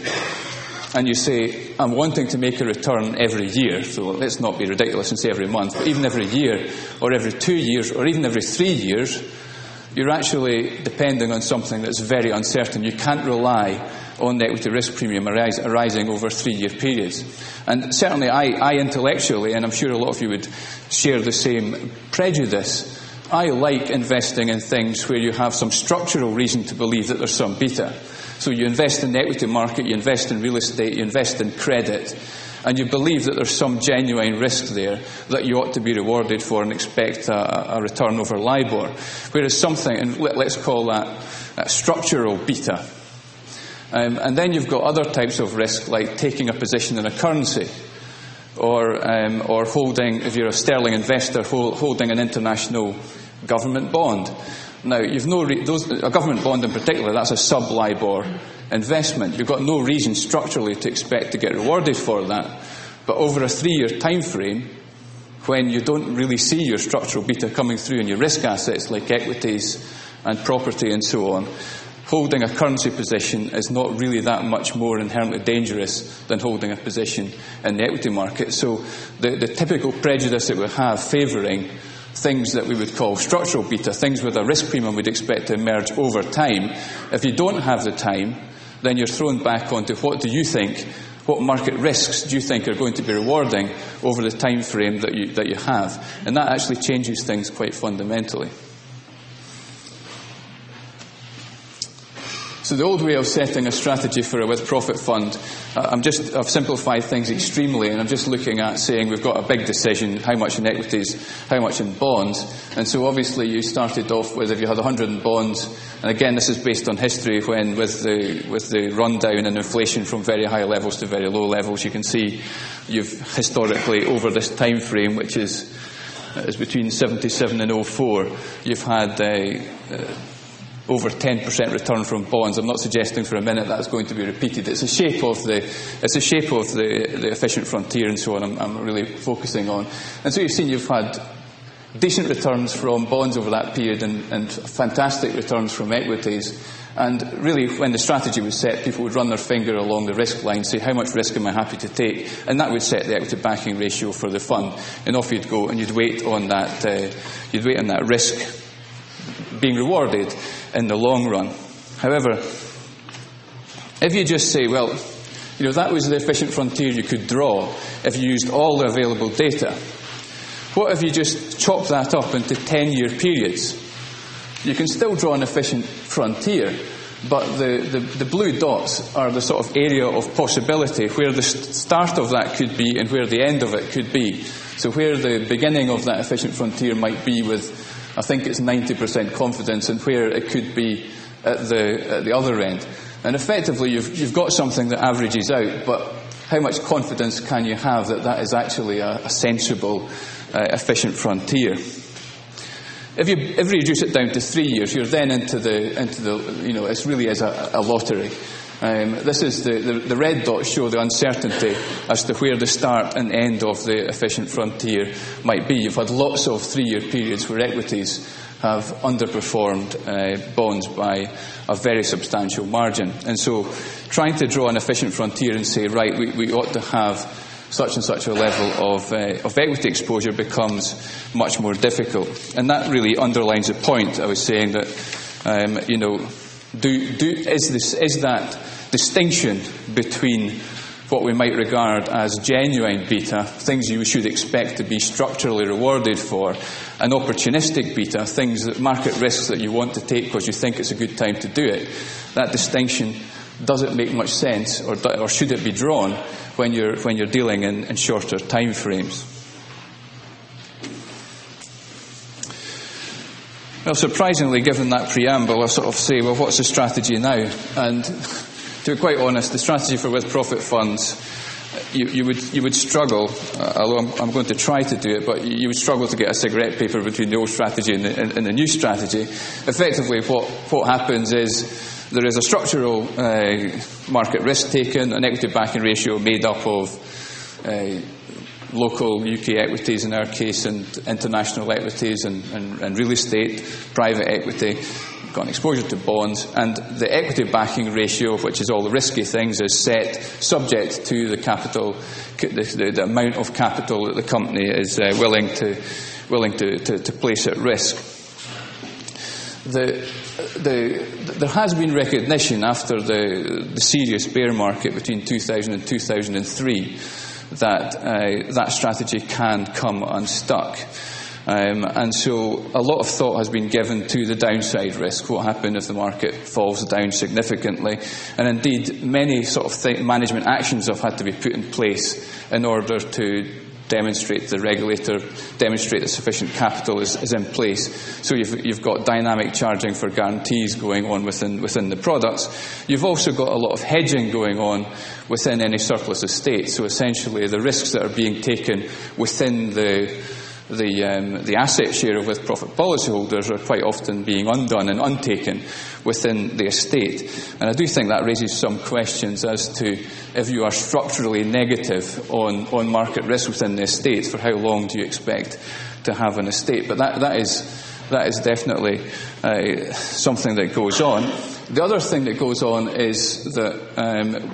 and you say, I'm wanting to make a return every year, so let's not be ridiculous and say every month, but even every year or every two years or even every three years, you're actually depending on something that's very uncertain. You can't rely on the equity risk premium arise, arising over three-year periods. And certainly I, I intellectually, and I'm sure a lot of you would share the same prejudice, I like investing in things where you have some structural reason to believe that there's some beta. So you invest in the equity market, you invest in real estate, you invest in credit, and you believe that there's some genuine risk there that you ought to be rewarded for and expect a, a return over LIBOR. Whereas something, and let, let's call that a structural beta. Um, and then you've got other types of risk, like taking a position in a currency, or um, or holding, if you're a sterling investor, hold, holding an international government bond. Now, you've no re- those, a government bond in particular, that's a sub-LIBOR investment. You've got no reason structurally to expect to get rewarded for that. But over a three-year time frame, when you don't really see your structural beta coming through in your risk assets like equities and property and so on, holding a currency position is not really that much more inherently dangerous than holding a position in the equity market. So the, the typical prejudice that we have favouring things that we would call structural beta, things with a risk premium we'd expect to emerge over time, if you don't have the time, then you're thrown back onto what do you think, what market risks do you think are going to be rewarding over the time frame that you, that you have. And that actually changes things quite fundamentally. So the old way of setting a strategy for a with-profit fund, uh, I'm just, I've simplified things extremely, and I'm just looking at saying we've got a big decision, how much in equities, how much in bonds. And so obviously you started off with, if you had one hundred in bonds, and again this is based on history, when with the, with the rundown in inflation from very high levels to very low levels, you can see you've historically, over this time frame, which is, uh, is between seventy-seven and oh four, you've had a uh, uh, over ten percent return from bonds. I'm not suggesting for a minute that's going to be repeated. It's a shape of the, it's a shape of the, the efficient frontier and so on I'm, I'm really focusing on. And so you've seen you've had decent returns from bonds over that period and, and fantastic returns from equities. And really, when the strategy was set, people would run their finger along the risk line, say, how much risk am I happy to take? And that would set the equity backing ratio for the fund. And off you'd go, and you'd wait on that, uh, you'd wait on that risk being rewarded in the long run. However, if you just say, well, you know, that was the efficient frontier you could draw if you used all the available data. What if you just chop that up into ten-year periods? You can still draw an efficient frontier, but the, the, the blue dots are the sort of area of possibility where the start of that could be and where the end of it could be. So where the beginning of that efficient frontier might be with, I think it's ninety percent confidence, and where it could be at the, at the other end. And effectively you've, you've got something that averages out, but how much confidence can you have that that is actually a, a sensible, uh, efficient frontier? If you, if you reduce it down to three years, you're then into the, into the, you know, it's really as a, a lottery. Um, this is the, the, the red dots show the uncertainty as to where the start and end of the efficient frontier might be. You've had lots of three-year periods where equities have underperformed uh, bonds by a very substantial margin. And so trying to draw an efficient frontier and say, right, we, we ought to have such and such a level of, uh, of equity exposure becomes much more difficult. And that really underlines the point I was saying that, um, you know, do, do, is, this, is that distinction between what we might regard as genuine beta, things you should expect to be structurally rewarded for, and opportunistic beta, things that market risks that you want to take because you think it's a good time to do it, that distinction doesn't make much sense, or, or should it be drawn when you're, when you're dealing in, in shorter time frames? Well, surprisingly, given that preamble, I sort of say, well, what's the strategy now? And to be quite honest, the strategy for with-profit funds, you, you would you would struggle, uh, although I'm, I'm going to try to do it, but you would struggle to get a cigarette paper between the old strategy and the, and, and the new strategy. Effectively, what, what happens is there is a structural uh, market risk taken, an equity backing ratio made up of uh, local U K equities in our case, and international equities, and, and, and real estate, private equity, got an exposure to bonds, and the equity backing ratio, which is all the risky things, is set subject to the capital, the, the, the amount of capital that the company is uh, willing to willing to, to, to place at risk. The, the, there has been recognition after the, the serious bear market between two thousand and two thousand three that uh, that strategy can come unstuck. Um, and so a lot of thought has been given to the downside risk. What happens if the market falls down significantly? And indeed, many sort of th- management actions have had to be put in place in order to demonstrate the regulator, demonstrate that sufficient capital is, is in place. So you've, you've got dynamic charging for guarantees going on within, within the products. You've also got a lot of hedging going on within any surplus estate. So essentially the risks that are being taken within the The, um, the asset share of with-profit policyholders are quite often being undone and untaken within the estate. And I do think that raises some questions as to if you are structurally negative on, on market risk within the estate, for how long do you expect to have an estate? But that, that is that is definitely uh, something that goes on. The other thing that goes on is that um,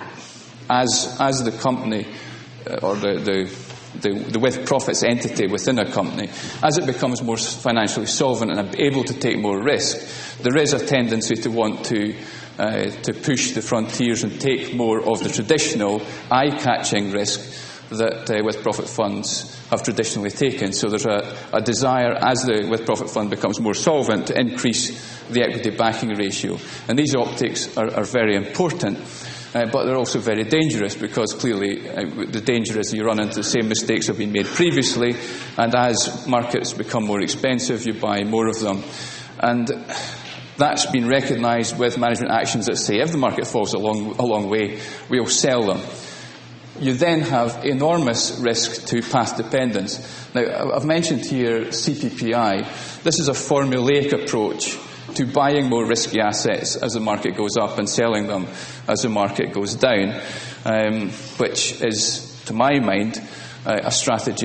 as as the company uh, or the, the The, the with-profits entity within a company, as it becomes more financially solvent and able to take more risk, there is a tendency to want to uh, to push the frontiers and take more of the traditional eye-catching risk that uh, with-profit funds have traditionally taken. So there's a, a desire, as the with-profit fund becomes more solvent, to increase the equity backing ratio. And these optics are, are very important. Uh, but they're also very dangerous, because clearly uh, the danger is you run into the same mistakes that have been made previously, and as markets become more expensive, you buy more of them. And that's been recognised with management actions that say if the market falls a long, a long way, we'll sell them. You then have enormous risk to path dependence. Now, I've mentioned here C P P I. This is a formulaic approach to buying more risky assets as the market goes up and selling them as the market goes down, um, which is, to my mind, uh, a strategy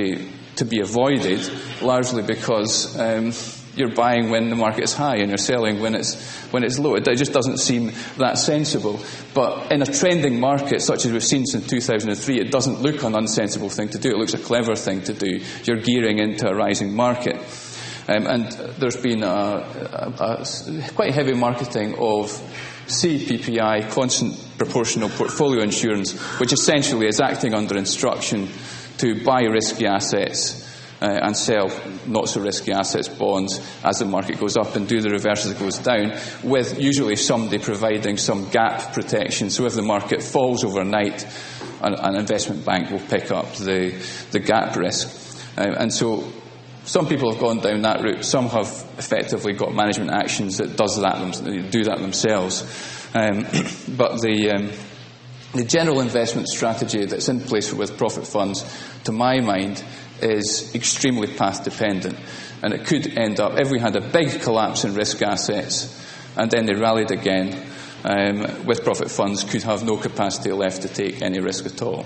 to be avoided, largely because um, you're buying when the market is high and you're selling when it's when it's low. It just doesn't seem that sensible. But in a trending market, such as we've seen since two thousand three, it doesn't look an unsensible thing to do. It looks a clever thing to do. You're gearing into a rising market. Um, and there's been a, a, a quite heavy marketing of C P P I, constant proportional portfolio insurance, which essentially is acting under instruction to buy risky assets uh, and sell not so risky assets, bonds, as the market goes up, and do the reverse as it goes down, with usually somebody providing some gap protection. So if the market falls overnight, an, an investment bank will pick up the, the gap risk. Uh, and so some people have gone down that route. Some have effectively got management actions that does that, do that themselves. Um, but the, um, the general investment strategy that's in place with profit funds, to my mind, is extremely path dependent. And it could end up, if we had a big collapse in risk assets and then they rallied again, um, with profit funds could have no capacity left to take any risk at all.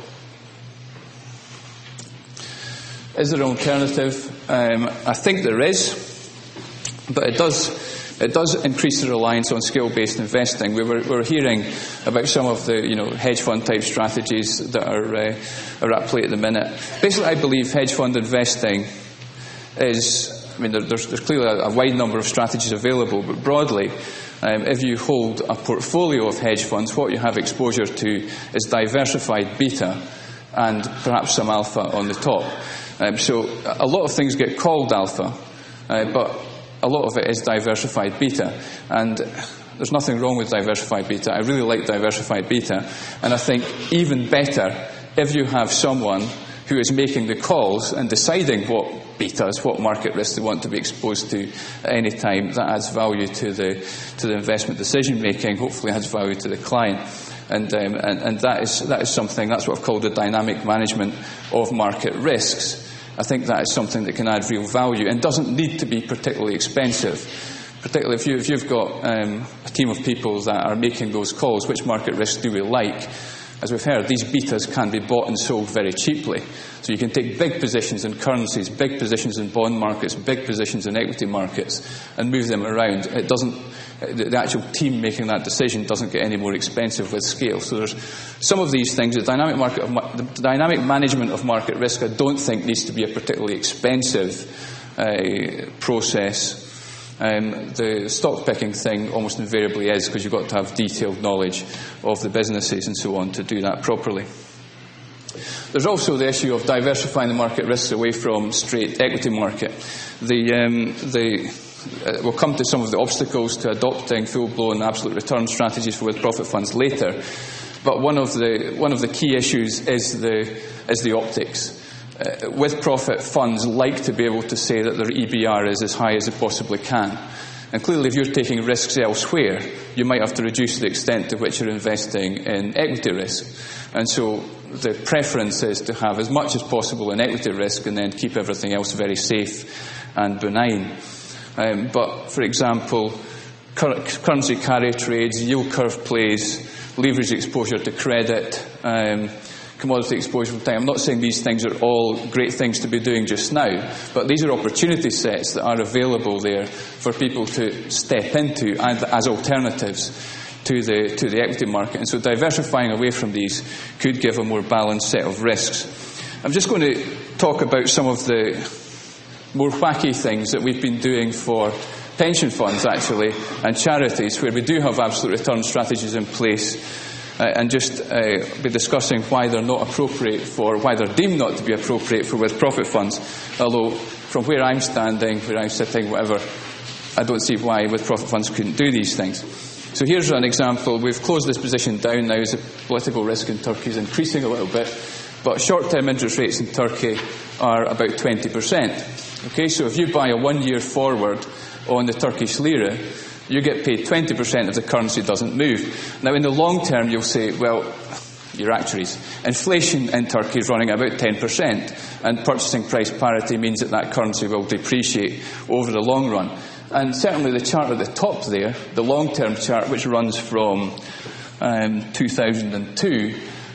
Is there an alternative? Um, I think there is, but it does it does increase the reliance on skill-based investing. We were, we were hearing about some of the you know hedge fund type strategies that are uh, are at play at the minute. Basically, I believe hedge fund investing is. I mean, there, there's, there's clearly a, a wide number of strategies available, but broadly, um, if you hold a portfolio of hedge funds, what you have exposure to is diversified beta and perhaps some alpha on the top. Um, so a lot of things get called alpha, uh, but a lot of it is diversified beta. And there's nothing wrong with diversified beta. I really like diversified beta. And I think even better if you have someone who is making the calls and deciding what betas, what market risks they want to be exposed to at any time. That adds value to the to the investment decision making, hopefully adds value to the client. And, um, and, and that is that is something, that's what I've called the dynamic management of market risks. I think that is something that can add real value and doesn't need to be particularly expensive. Particularly if, you, if you've got um, a team of people that are making those calls, which market risks do we like? As we've heard, these betas can be bought and sold very cheaply. So you can take big positions in currencies, big positions in bond markets, big positions in equity markets, and move them around. It doesn't, the actual team making that decision doesn't get any more expensive with scale. So there's some of these things. The dynamic market, of, the dynamic management of market risk, I don't think needs to be a particularly expensive uh, process. Um, the stock picking thing almost invariably is, because you've got to have detailed knowledge of the businesses and so on to do that properly. There's also the issue of diversifying the market risks away from straight equity market. The, um, the, uh, we'll come to some of the obstacles to adopting full-blown absolute return strategies for with-profit funds later, but one of the one of the key issues is the is the optics. Uh, with-profit funds like to be able to say that their E B R is as high as it possibly can. And clearly, if you're taking risks elsewhere, you might have to reduce the extent to which you're investing in equity risk. And so the preference is to have as much as possible in equity risk and then keep everything else very safe and benign. Um, but, for example, cur- currency carry trades, yield curve plays, leverage exposure to credit, um, commodity exposure from time. I'm not saying these things are all great things to be doing just now, but these are opportunity sets that are available there for people to step into as alternatives to the to the equity market. And so diversifying away from these could give a more balanced set of risks. I'm just going to talk about some of the more wacky things that we've been doing for pension funds, actually, and charities, where we do have absolute return strategies in place. Uh, and just uh, be discussing why they're not appropriate for, why they're deemed not to be appropriate for with-profit funds. Although, from where I'm standing, where I'm sitting, whatever, I don't see why with-profit funds couldn't do these things. So here's an example. We've closed this position down now as the political risk in Turkey is increasing a little bit, but short-term interest rates in Turkey are about twenty percent. Okay, so if you buy a one-year forward on the Turkish lira, you get paid twenty percent if the currency doesn't move. Now, in the long term, you'll say, well, your actuaries, inflation in Turkey is running about ten percent, and purchasing price parity means that that currency will depreciate over the long run. And certainly the chart at the top there, the long-term chart, which runs from um, two thousand two,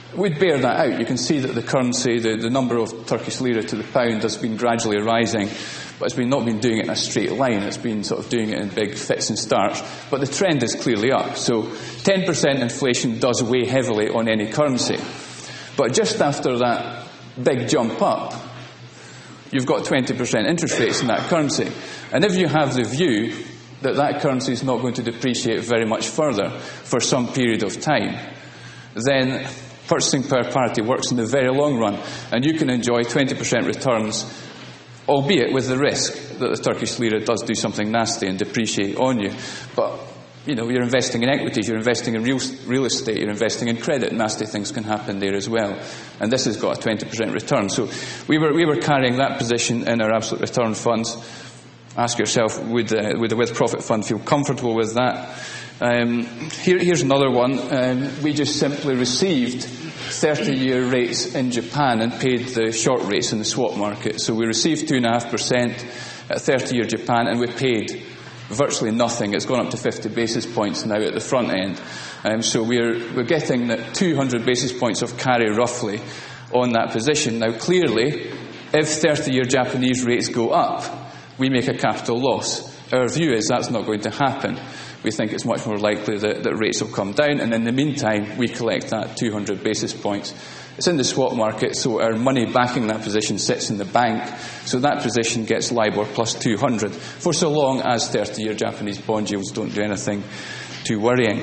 we'd bear that out. You can see that the currency, the, the number of Turkish lira to the pound has been gradually rising, but it's been not been doing it in a straight line. It's been sort of doing it in big fits and starts. But the trend is clearly up. So ten percent inflation does weigh heavily on any currency. But just after that big jump up, you've got twenty percent interest rates in that currency. And if you have the view that that currency is not going to depreciate very much further for some period of time, then purchasing power parity works in the very long run, and you can enjoy twenty percent returns, albeit with the risk that the Turkish lira does do something nasty and depreciate on you. But, you know, you're investing in equities, you're investing in real, real estate, you're investing in credit. Nasty things can happen there as well. And this has got a twenty percent return. So we were, we were carrying that position in our absolute return funds. Ask yourself, would, uh, would the with profit fund feel comfortable with that? Um, here, here's another one. Um, we just simply received thirty-year rates in Japan and paid the short rates in the swap market. So we received two point five percent at thirty-year Japan, and we paid virtually nothing. It's gone up to fifty basis points now at the front end. Um, so we're, we're getting that two hundred basis points of carry roughly on that position. Now clearly, if thirty-year Japanese rates go up, we make a capital loss. Our view is that's not going to happen. We think it's much more likely that, that rates will come down, and in the meantime, we collect that two hundred basis points. It's in the swap market, so our money backing that position sits in the bank, so that position gets LIBOR plus two hundred, for so long as thirty-year Japanese bond yields don't do anything too worrying.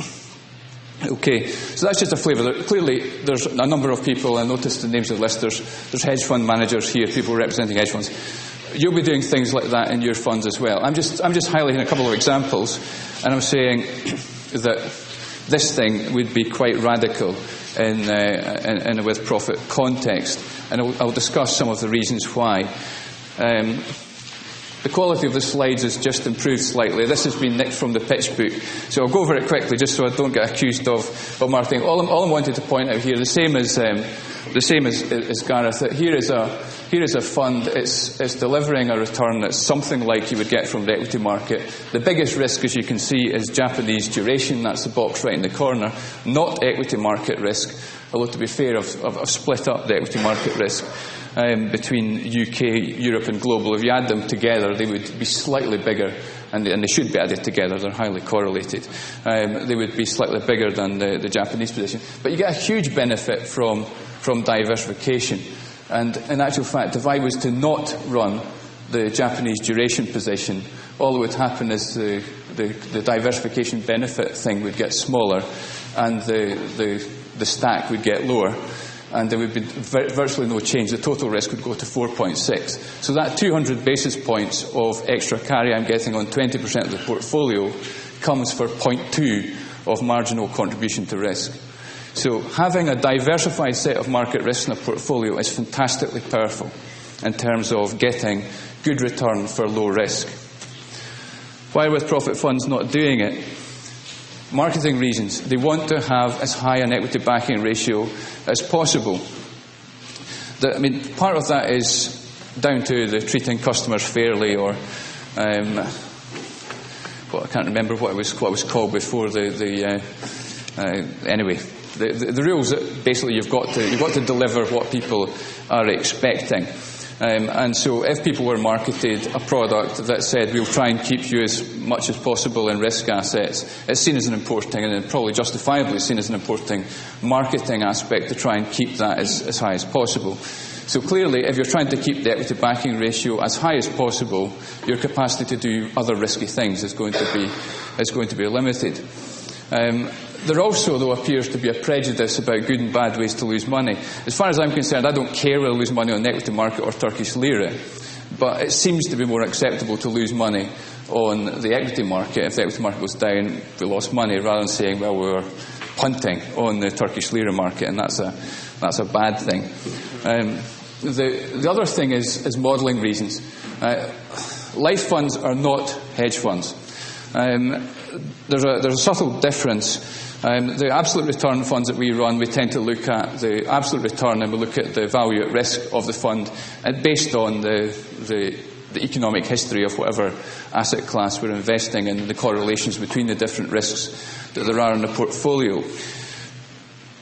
Okay, so that's just a flavour. Clearly, there's a number of people, I noticed the names of the list, there's, there's hedge fund managers here, people representing hedge funds. You'll be doing things like that in your funds as well. I'm just, I'm just highlighting a couple of examples, and I'm saying that this thing would be quite radical in, uh, in, in a with-profit context, and I'll, I'll discuss some of the reasons why. Um, the quality of the slides has just improved slightly. This has been nicked from the pitch book, so I'll go over it quickly just so I don't get accused of, of marketing. All I'm, all I wanted to point out here, the same as um, the same as, as Gareth, that here is a here is a fund. It's it's delivering a return that's something like you would get from the equity market. The biggest risk, as you can see, is Japanese duration. That's the box right in the corner, not equity market risk. Although, to be fair, I've, I've, I've split up the equity market risk um, between U K, Europe and global. If you add them together, they would be slightly bigger, and they, and they should be added together. They're highly correlated. Um, they would be slightly bigger than the, the Japanese position. But you get a huge benefit from, from diversification. And in actual fact, if I was to not run the Japanese duration position, all that would happen is the, the, the diversification benefit thing would get smaller, and the, the, the stack would get lower, and there would be virtually no change. The total risk would go to four point six. So that two hundred basis points of extra carry I'm getting on twenty percent of the portfolio comes for zero point two of marginal contribution to risk. So having a diversified set of market risks in a portfolio is fantastically powerful in terms of getting good return for low risk. Why are with-profit funds not doing it? Marketing reasons. They want to have as high an equity backing ratio as possible. The, I mean, part of that is down to the treating customers fairly, or um, well, I can't remember what it was, what it was called before the, the uh, uh, anyway. The, the, the rules that basically you've got to you've got to deliver what people are expecting, um, and so if people were marketed a product that said we'll try and keep you as much as possible in risk assets, it's seen as an important and probably justifiably seen as an important marketing aspect to try and keep that as, as high as possible. So clearly, if you're trying to keep the equity backing ratio as high as possible, your capacity to do other risky things is going to be is going to be limited. Um, There also, though, appears to be a prejudice about good and bad ways to lose money. As far as I'm concerned, I don't care whether I lose money on the equity market or Turkish lira, but it seems to be more acceptable to lose money on the equity market. If the equity market goes down, we lost money, rather than saying, well, we were punting on the Turkish lira market, and that's a that's a bad thing. Um, the the other thing is, is modelling reasons. Uh, life funds are not hedge funds. Um, there's a there's a subtle difference. Um, the absolute return funds that we run, we tend to look at the absolute return, and we look at the value at risk of the fund, and based on the, the, the economic history of whatever asset class we're investing in, the correlations between the different risks that there are in the portfolio.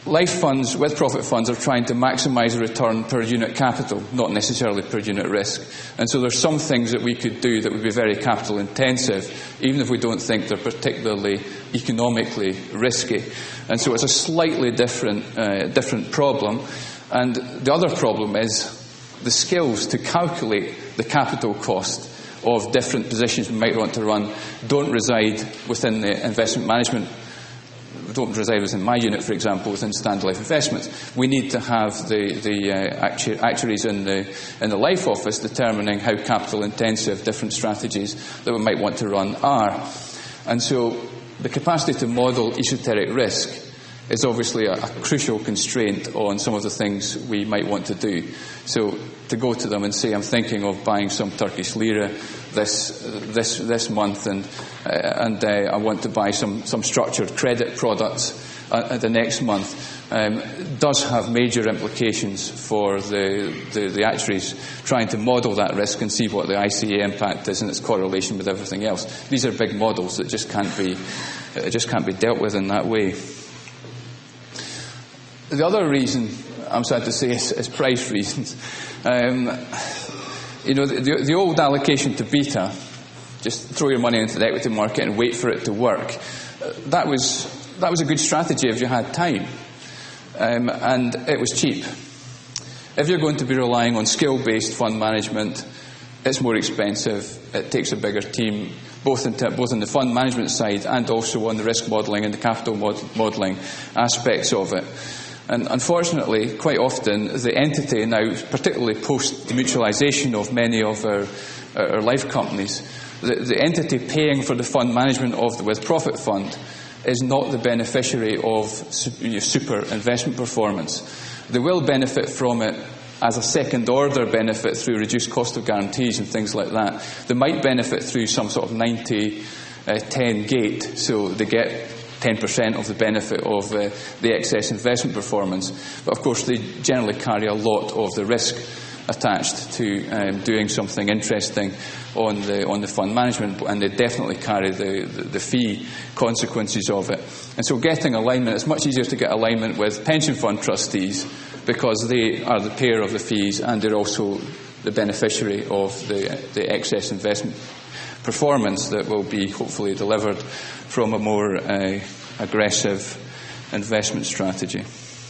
life funds, with-profit funds, are trying to maximise the return per unit capital, not necessarily per unit risk. And so there's some things that we could do that would be very capital intensive, even if we don't think they're particularly economically risky. And so it's a slightly different, uh, different problem. And the other problem is the skills to calculate the capital cost of different positions we might want to run don't reside within the investment management, don't reside within my unit, for example, within Standard Life Investments. We need to have the, the uh, actu- actuaries in the, in the Life Office determining how capital intensive different strategies that we might want to run are. And so the capacity to model esoteric risk is obviously a, a crucial constraint on some of the things we might want to do. So to go to them and say, I'm thinking of buying some Turkish lira this uh, this this month, and uh, and uh, I want to buy some, some structured credit products uh, the next month, um, does have major implications for the, the, the actuaries trying to model that risk and see what the I C A impact is and its correlation with everything else. These are big models that just can't be uh, just can't be dealt with in that way. The other reason, I'm sad to say, is, is price reasons. Um, you know, the, the old allocation to beta, just throw your money into the equity market and wait for it to work, that was that was a good strategy if you had time, um, and it was cheap. If you're going to be relying on skill-based fund management, it's more expensive. It takes a bigger team, both in, both on the fund management side and also on the risk modelling and the capital mod- modelling aspects of it. And unfortunately, quite often, the entity now, particularly post-demutualisation of many of our, our life companies, the, the entity paying for the fund management of the with-profit fund is not the beneficiary of you know, super investment performance. They will benefit from it as a second-order benefit through reduced cost of guarantees and things like that. They might benefit through some sort of ninety ten gate, so they get ten percent of the benefit of uh, the excess investment performance. But of course they generally carry a lot of the risk attached to um, doing something interesting on the on the fund management, and they definitely carry the, the, the fee consequences of it. And so getting alignment, it's much easier to get alignment with pension fund trustees because they are the payer of the fees and they're also the beneficiary of the, the excess investment performance that will be hopefully delivered from a more uh, aggressive investment strategy.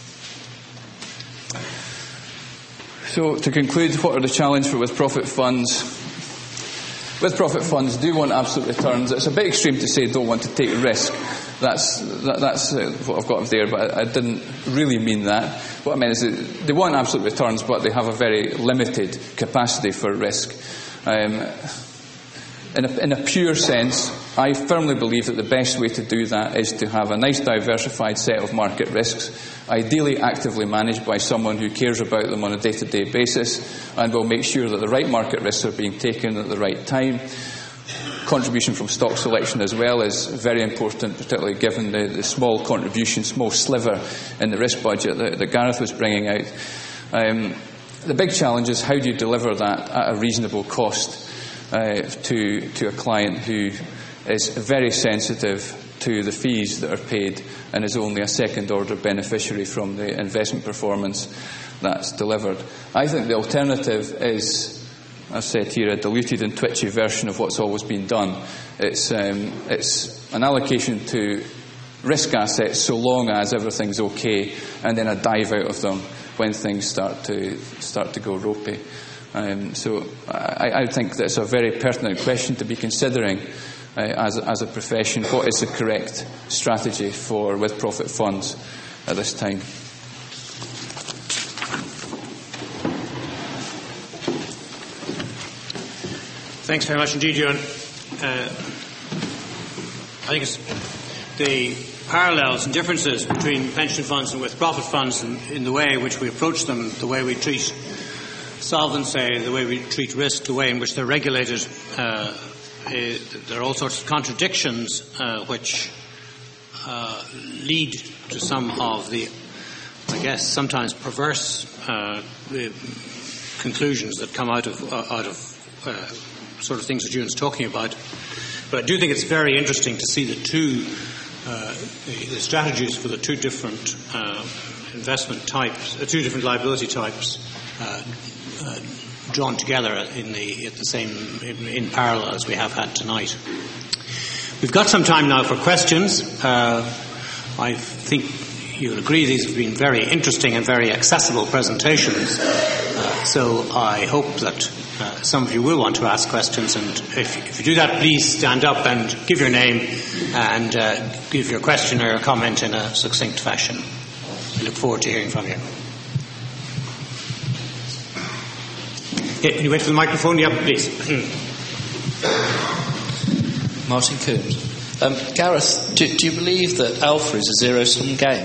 So to conclude, what are the challenges for with-profit funds? With-profit funds do want absolute returns. It's a bit extreme to say don't want to take risk. That's that, that's uh, what I've got up there, but I, I didn't really mean that. What I meant is that they want absolute returns, but they have a very limited capacity for risk. Um, In a, in a pure sense, I firmly believe that the best way to do that is to have a nice diversified set of market risks, ideally actively managed by someone who cares about them on a day-to-day basis and will make sure that the right market risks are being taken at the right time. Contribution from stock selection as well is very important, particularly given the, the small contribution, small sliver in the risk budget that, that Gareth was bringing out. Um, the big challenge is how do you deliver that at a reasonable cost Uh, to to a client who is very sensitive to the fees that are paid and is only a second-order beneficiary from the investment performance that's delivered. I think the alternative is, I've said here, a diluted and twitchy version of what's always been done. It's um, it's an allocation to risk assets so long as everything's okay, and then a dive out of them when things start to start to go ropey. Um, so I, I think that's a very pertinent question to be considering uh, as, as a profession. What is the correct strategy for with-profit funds at this time? Thanks very much indeed, Ewan. Uh, I think it's the parallels and differences between pension funds and with-profit funds in, in the way in which we approach them, the way we treat solvency, the way we treat risk, the way in which they're regulated. Uh, uh, there are all sorts of contradictions uh, which uh, lead to some of the, I guess, sometimes perverse uh, conclusions that come out of uh, out of uh, sort of things that Ewan's talking about. But I do think it's very interesting to see the two uh, the, the strategies for the two different uh, investment types, uh, two different liability types, uh, uh, drawn together in the at the same in, in parallel as we have had tonight. We've got some time now for questions. Uh, I think you'll agree these have been very interesting and very accessible presentations. Uh, so I hope that uh, some of you will want to ask questions, and if, if you do that, please stand up and give your name and uh, give your question or your comment in a succinct fashion. I look forward to hearing from you. Yeah, can you wait for the microphone? Yeah, please. Martin Coombs. Um, Gareth, do, do you believe that alpha is a zero-sum game?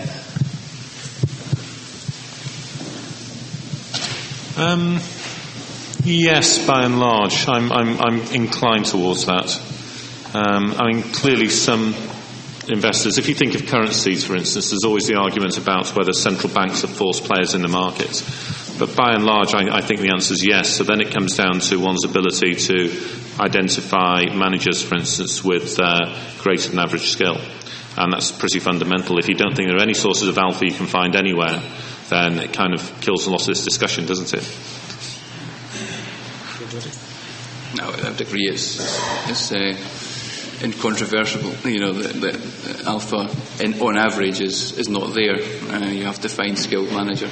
Um, yes, by and large, I'm, I'm, I'm inclined towards that. Um, I mean, clearly some investors, if you think of currencies, for instance, there's always the argument about whether central banks are forced players in the market. But by and large, I, I think the answer is yes. So then it comes down to one's ability to identify managers, for instance, with uh, greater than average skill. And that's pretty fundamental. If you don't think there are any sources of alpha you can find anywhere, then it kind of kills a lot of this discussion, doesn't it? No, I would agree. It's, it's uh, incontrovertible. You know, that, that alpha, in, on average, is, is not there. Uh, you have to find skilled manager.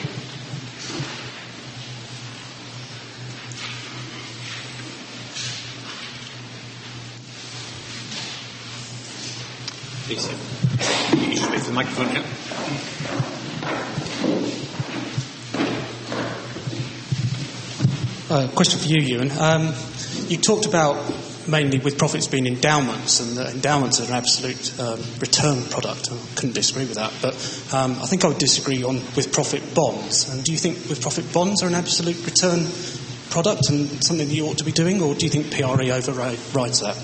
Please. You should wait for the microphone here. Uh, question for you, Ewan. Um, you talked about mainly with profits being endowments, and that endowments are an absolute um, return product. I couldn't disagree with that, but um, I think I would disagree on with profit bonds. And do you think with profit bonds are an absolute return product and something that you ought to be doing, or do you think P R E overrides that?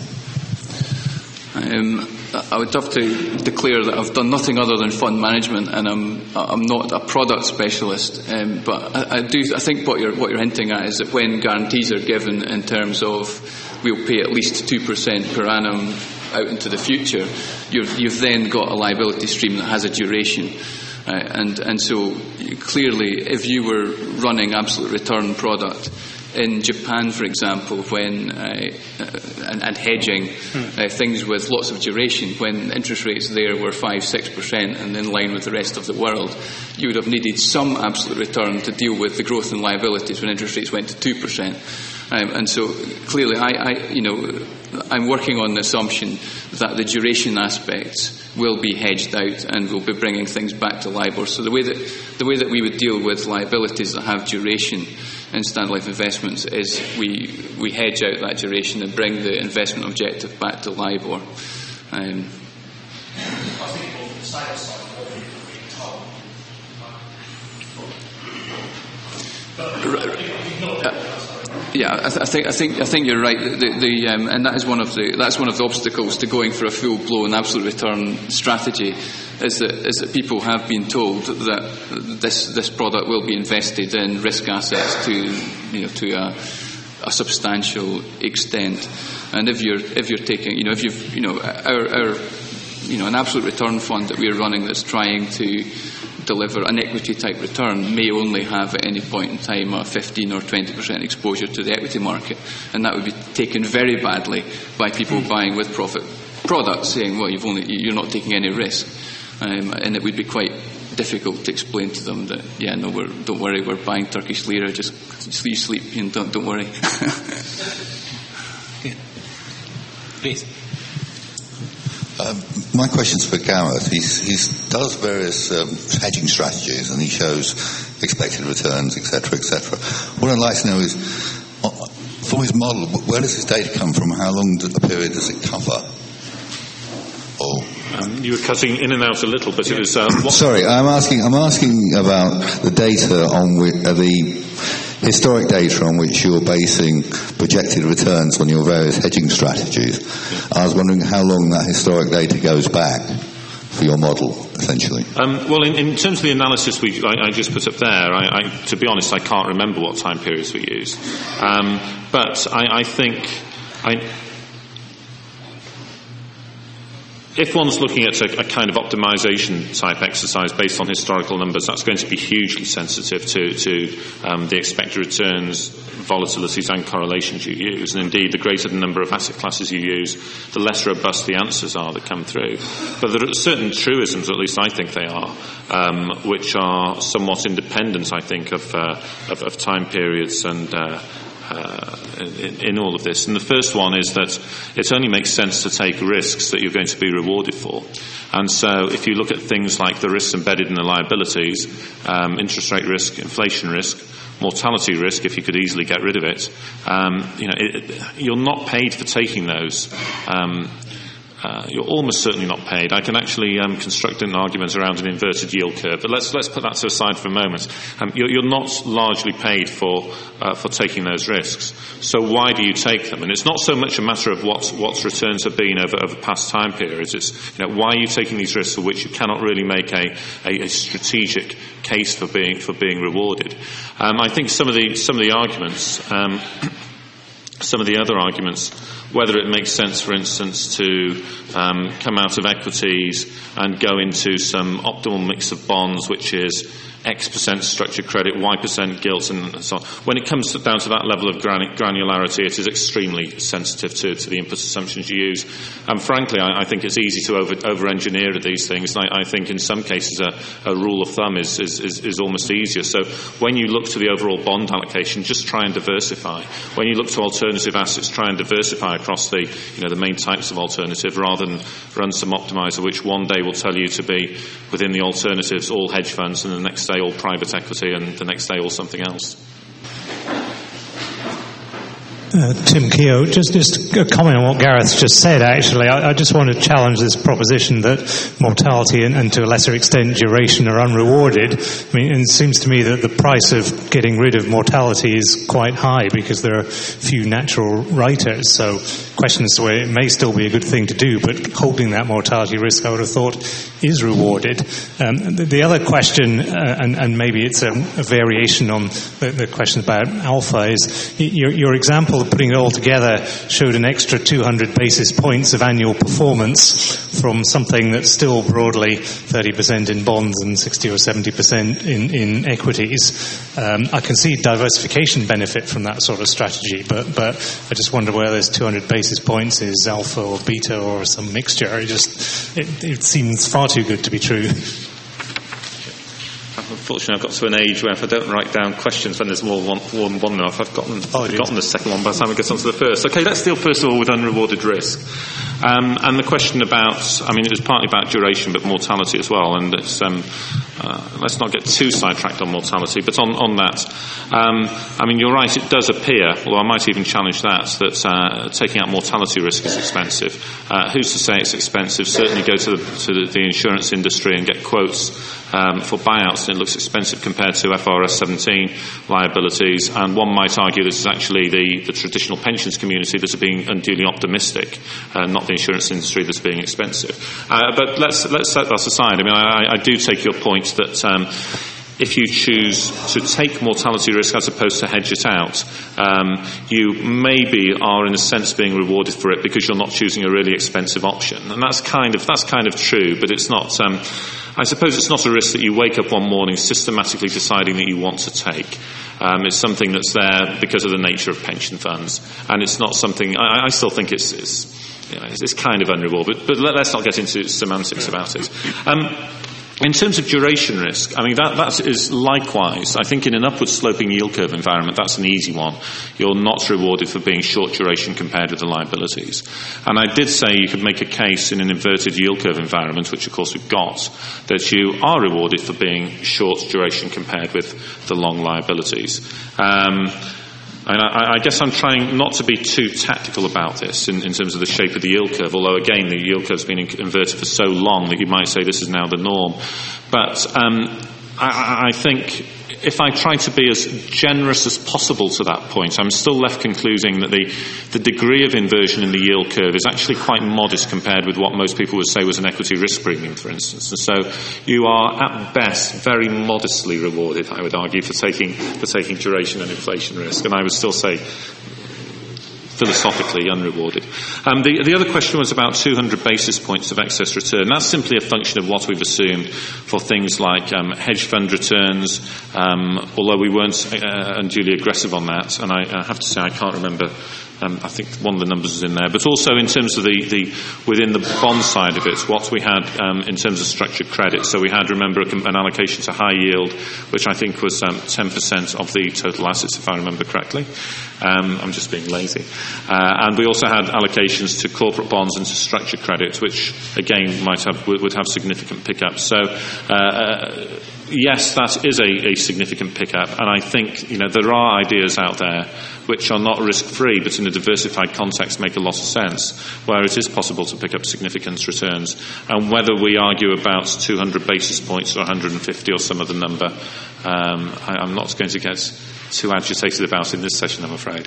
Um, I would have to declare that I've done nothing other than fund management, and I'm I'm not a product specialist. Um, but I, I do I think what you're what you're hinting at is that when guarantees are given in terms of we'll pay at least two percent per annum out into the future, you've you've then got a liability stream that has a duration, uh, and and so clearly, if you were running absolute return product in Japan, for example, when uh, uh, and, and hedging uh, things with lots of duration, when interest rates there were five, six percent, and in line with the rest of the world, you would have needed some absolute return to deal with the growth in liabilities when interest rates went to two percent. Um, and so clearly, I, I, you know, I'm working on the assumption that the duration aspects will be hedged out, and we'll be bringing things back to LIBOR. So the way that the way that we would deal with liabilities that have duration in Standard Life Investments is we we hedge out that duration and bring the investment objective back to LIBOR. Um, uh, Yeah, I, th- I think I think I think you're right. The, the, um, and that is one of the that's one of the obstacles to going for a full-blown absolute return strategy, is that is that people have been told that this this product will be invested in risk assets to you know to a, a substantial extent, and if you're if you're taking you know if you've you know our our you know an absolute return fund that we're running that's trying to deliver an equity type return may only have at any point in time a fifteen or twenty percent exposure to the equity market, and that would be taken very badly by people buying with profit products, saying, well, you've only, you're not taking any risk, um, and it would be quite difficult to explain to them that, yeah, no, we're, don't worry, we're buying Turkish lira, just sleep, sleep and don't, don't worry. Please. Um, my question's for Gareth. He does various um, hedging strategies, and he shows expected returns, et cetera, et cetera. What I'd like to know is, uh, for his model, where does his data come from? How long a period does it cover? Or um, you were cutting in and out a little, but it was. Uh, what Sorry, I'm asking. I'm asking about the data on which, uh, the historic data on which you're basing projected returns on your various hedging strategies. I was wondering how long that historic data goes back for your model, essentially. Um, well, in, in terms of the analysis we, I, I just put up there, I, I, to be honest, I can't remember what time periods we used. Um, but I, I think... I, if one's looking at a, a kind of optimization type exercise based on historical numbers, that's going to be hugely sensitive to, to um, the expected returns, volatilities and correlations you use. And indeed, the greater the number of asset classes you use, the less robust the answers are that come through. But there are certain truisms, or at least I think they are, um, which are somewhat independent, I think, of, uh, of, of time periods and uh, Uh, in, in all of this. And the first one is that it only makes sense to take risks that you're going to be rewarded for. And so if you look at things like the risks embedded in the liabilities, um, interest rate risk, inflation risk, mortality risk, if you could easily get rid of it, um, you know, it, it, you're not paid for taking those. Um, Uh, you're almost certainly not paid. I can actually um, construct an argument around an inverted yield curve, but let's let's put that to the side for a moment. Um, you're, you're not largely paid for uh, for taking those risks. So why do you take them? And it's not so much a matter of what what returns have been over, over past time periods. It's, you know, why are you taking these risks for which you cannot really make a, a, a strategic case for being for being rewarded? Um, I think some of the some of the arguments. Um, Some of the other arguments, whether it makes sense, for instance, to um, come out of equities and go into some optimal mix of bonds, which is X percent structured credit, Y percent gilts, and so on. When it comes down to that level of gran- granularity, it is extremely sensitive to, to the input assumptions you use. And frankly, I, I think it's easy to over, over-engineer these things. And I, I think in some cases a, a rule of thumb is, is, is, is almost easier. So when you look to the overall bond allocation, just try and diversify. When you look to alternative assets, try and diversify across the, you know, the main types of alternative rather than run some optimizer which one day will tell you to be within the alternatives all hedge funds and the next day all private equity and the next day all something else. Uh, Tim Keogh, just, just a comment on what Gareth just said, actually. I, I just want to challenge this proposition that mortality and, and to a lesser extent duration are unrewarded. I mean, it seems to me that the price of getting rid of mortality is quite high because there are few natural writers. So questions where it may still be a good thing to do, but holding that mortality risk, I would have thought, is rewarded. Um, the, the other question, uh, and, and maybe it's a, a variation on the, the question about alpha, is your, your example of putting it all together showed an extra two hundred basis points of annual performance from something that's still broadly thirty percent in bonds and sixty or seventy percent in, in equities. Um, I can see diversification benefit from that sort of strategy, but, but I just wonder whether there's two hundred basis points is alpha or beta or some mixture. It just, it, it seems far too good to be true. Unfortunately, I've got to an age where if I don't write down questions when there's more than one, one enough, I've gotten, oh, I've gotten the second one by the time I get onto the first. Okay, let's deal first of all with unrewarded risk. Um, and the question about, I mean, it was partly about duration, but mortality as well. And it's, um, uh, let's not get too sidetracked on mortality, but on, on that, um, I mean, you're right, it does appear, although I might even challenge that, that uh, taking out mortality risk is expensive. Uh, who's to say it's expensive? Certainly go to the, to the, the insurance industry and get quotes um, for buyouts, and it looks expensive compared to F R S seventeen liabilities. And one might argue this is actually the, the traditional pensions community that are being unduly optimistic, uh, not the insurance industry that's being expensive. Uh, but let's let's set that aside. I mean, I, I do take your point that um, if you choose to take mortality risk as opposed to hedge it out, um, you maybe are in a sense being rewarded for it because you're not choosing a really expensive option. And that's kind of that's kind of true, but it's not. Um, I suppose it's not a risk that you wake up one morning systematically deciding that you want to take. Um, it's something that's there because of the nature of pension funds, and it's not something. I, I still think it's. it's You know, it's, it's kind of unrewarded, but, but let, let's not get into semantics about it. Um, in terms of duration risk, I mean, that, that is likewise, I think in an upward sloping yield curve environment, that's an easy one. You're not rewarded for being short duration compared with the liabilities. And I did say you could make a case in an inverted yield curve environment, which of course we've got, that you are rewarded for being short duration compared with the long liabilities. Um, And I, I guess I'm trying not to be too tactical about this in, in terms of the shape of the yield curve, although again the yield curve's been inverted for so long that you might say this is now the norm. But um, I, I think if I try to be as generous as possible to that point, I'm still left concluding that the, the degree of inversion in the yield curve is actually quite modest compared with what most people would say was an equity risk premium, for instance. And so you are, at best, very modestly rewarded, I would argue, for taking, for taking duration and inflation risk. And I would still say philosophically unrewarded. Um, the, the other question was about two hundred basis points of excess return. That's simply a function of what we've assumed for things like um, hedge fund returns, um, although we weren't uh, unduly aggressive on that, and I, I have to say I can't remember. Um, I think one of the numbers is in there, but also in terms of the, the within the bond side of it, what we had um, in terms of structured credit. So we had, remember, an allocation to high yield, which I think was um, ten percent of the total assets, if I remember correctly. Um, I'm just being lazy. Uh, and we also had allocations to corporate bonds and to structured credit, which again might have would have significant pickups. So. Uh, uh, Yes, that is a, a significant pickup, and I think you know there are ideas out there which are not risk-free, but in a diversified context make a lot of sense, where it is possible to pick up significant returns. And whether we argue about two hundred basis points or one hundred fifty or some other number, um, I, I'm not going to get too agitated about in this session, I'm afraid.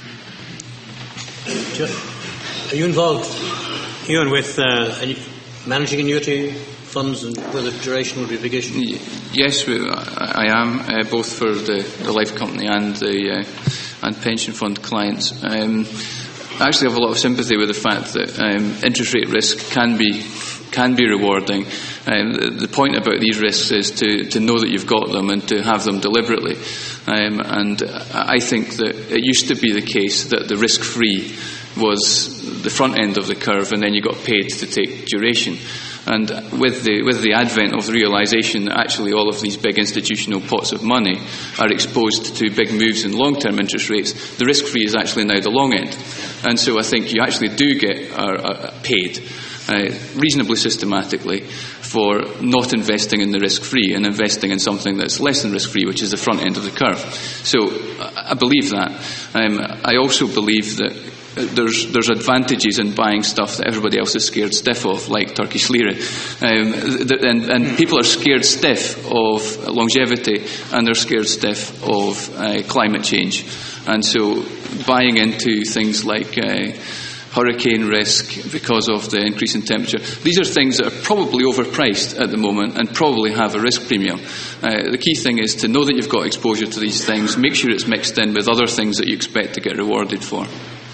Are you involved, Ewan, with uh, managing annuity funds and whether duration would be a big issue? Yes, I am, uh, both for the, the life company and the uh, and pension fund clients. Um, I actually have a lot of sympathy with the fact that um, interest rate risk can be can be rewarding. Um, the, the point about these risks is to, to know that you've got them and to have them deliberately. Um, and I think that it used to be the case that the risk-free was the front end of the curve, and then you got paid to take duration. And with the with the advent of the realisation that actually all of these big institutional pots of money are exposed to big moves in long-term interest rates, the risk-free is actually now the long end. And so I think you actually do get uh, uh, paid uh, reasonably systematically for not investing in the risk-free and investing in something that's less than risk-free, which is the front end of the curve. So I believe that. Um, I also believe that There's there's advantages in buying stuff that everybody else is scared stiff of, like Turkish lira, um, th- and, and people are scared stiff of longevity, and they're scared stiff of uh, climate change, and so buying into things like uh, hurricane risk because of the increase in temperature, these are things that are probably overpriced at the moment and probably have a risk premium. Uh, the key thing is to know that you've got exposure to these things, make sure it's mixed in with other things that you expect to get rewarded for.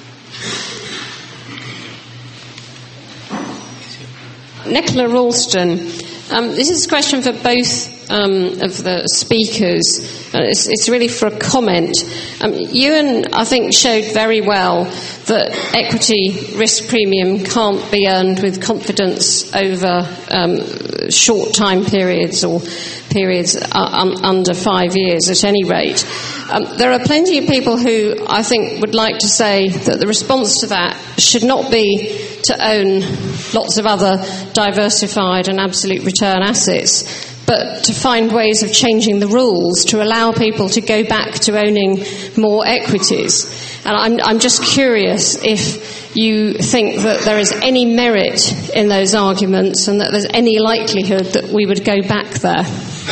Nicola Ralston. Um, this is a question for both um, of the speakers. Uh, it's, it's really for a comment. Um, Ewan, I think, showed very well that equity risk premium can't be earned with confidence over um, short time periods or periods uh, un- under five years at any rate. Um, there are plenty of people who I think would like to say that the response to that should not be to own lots of other diversified and absolute return assets, but to find ways of changing the rules to allow people to go back to owning more equities. And I'm, I'm just curious if you think that there is any merit in those arguments and that there's any likelihood that we would go back there.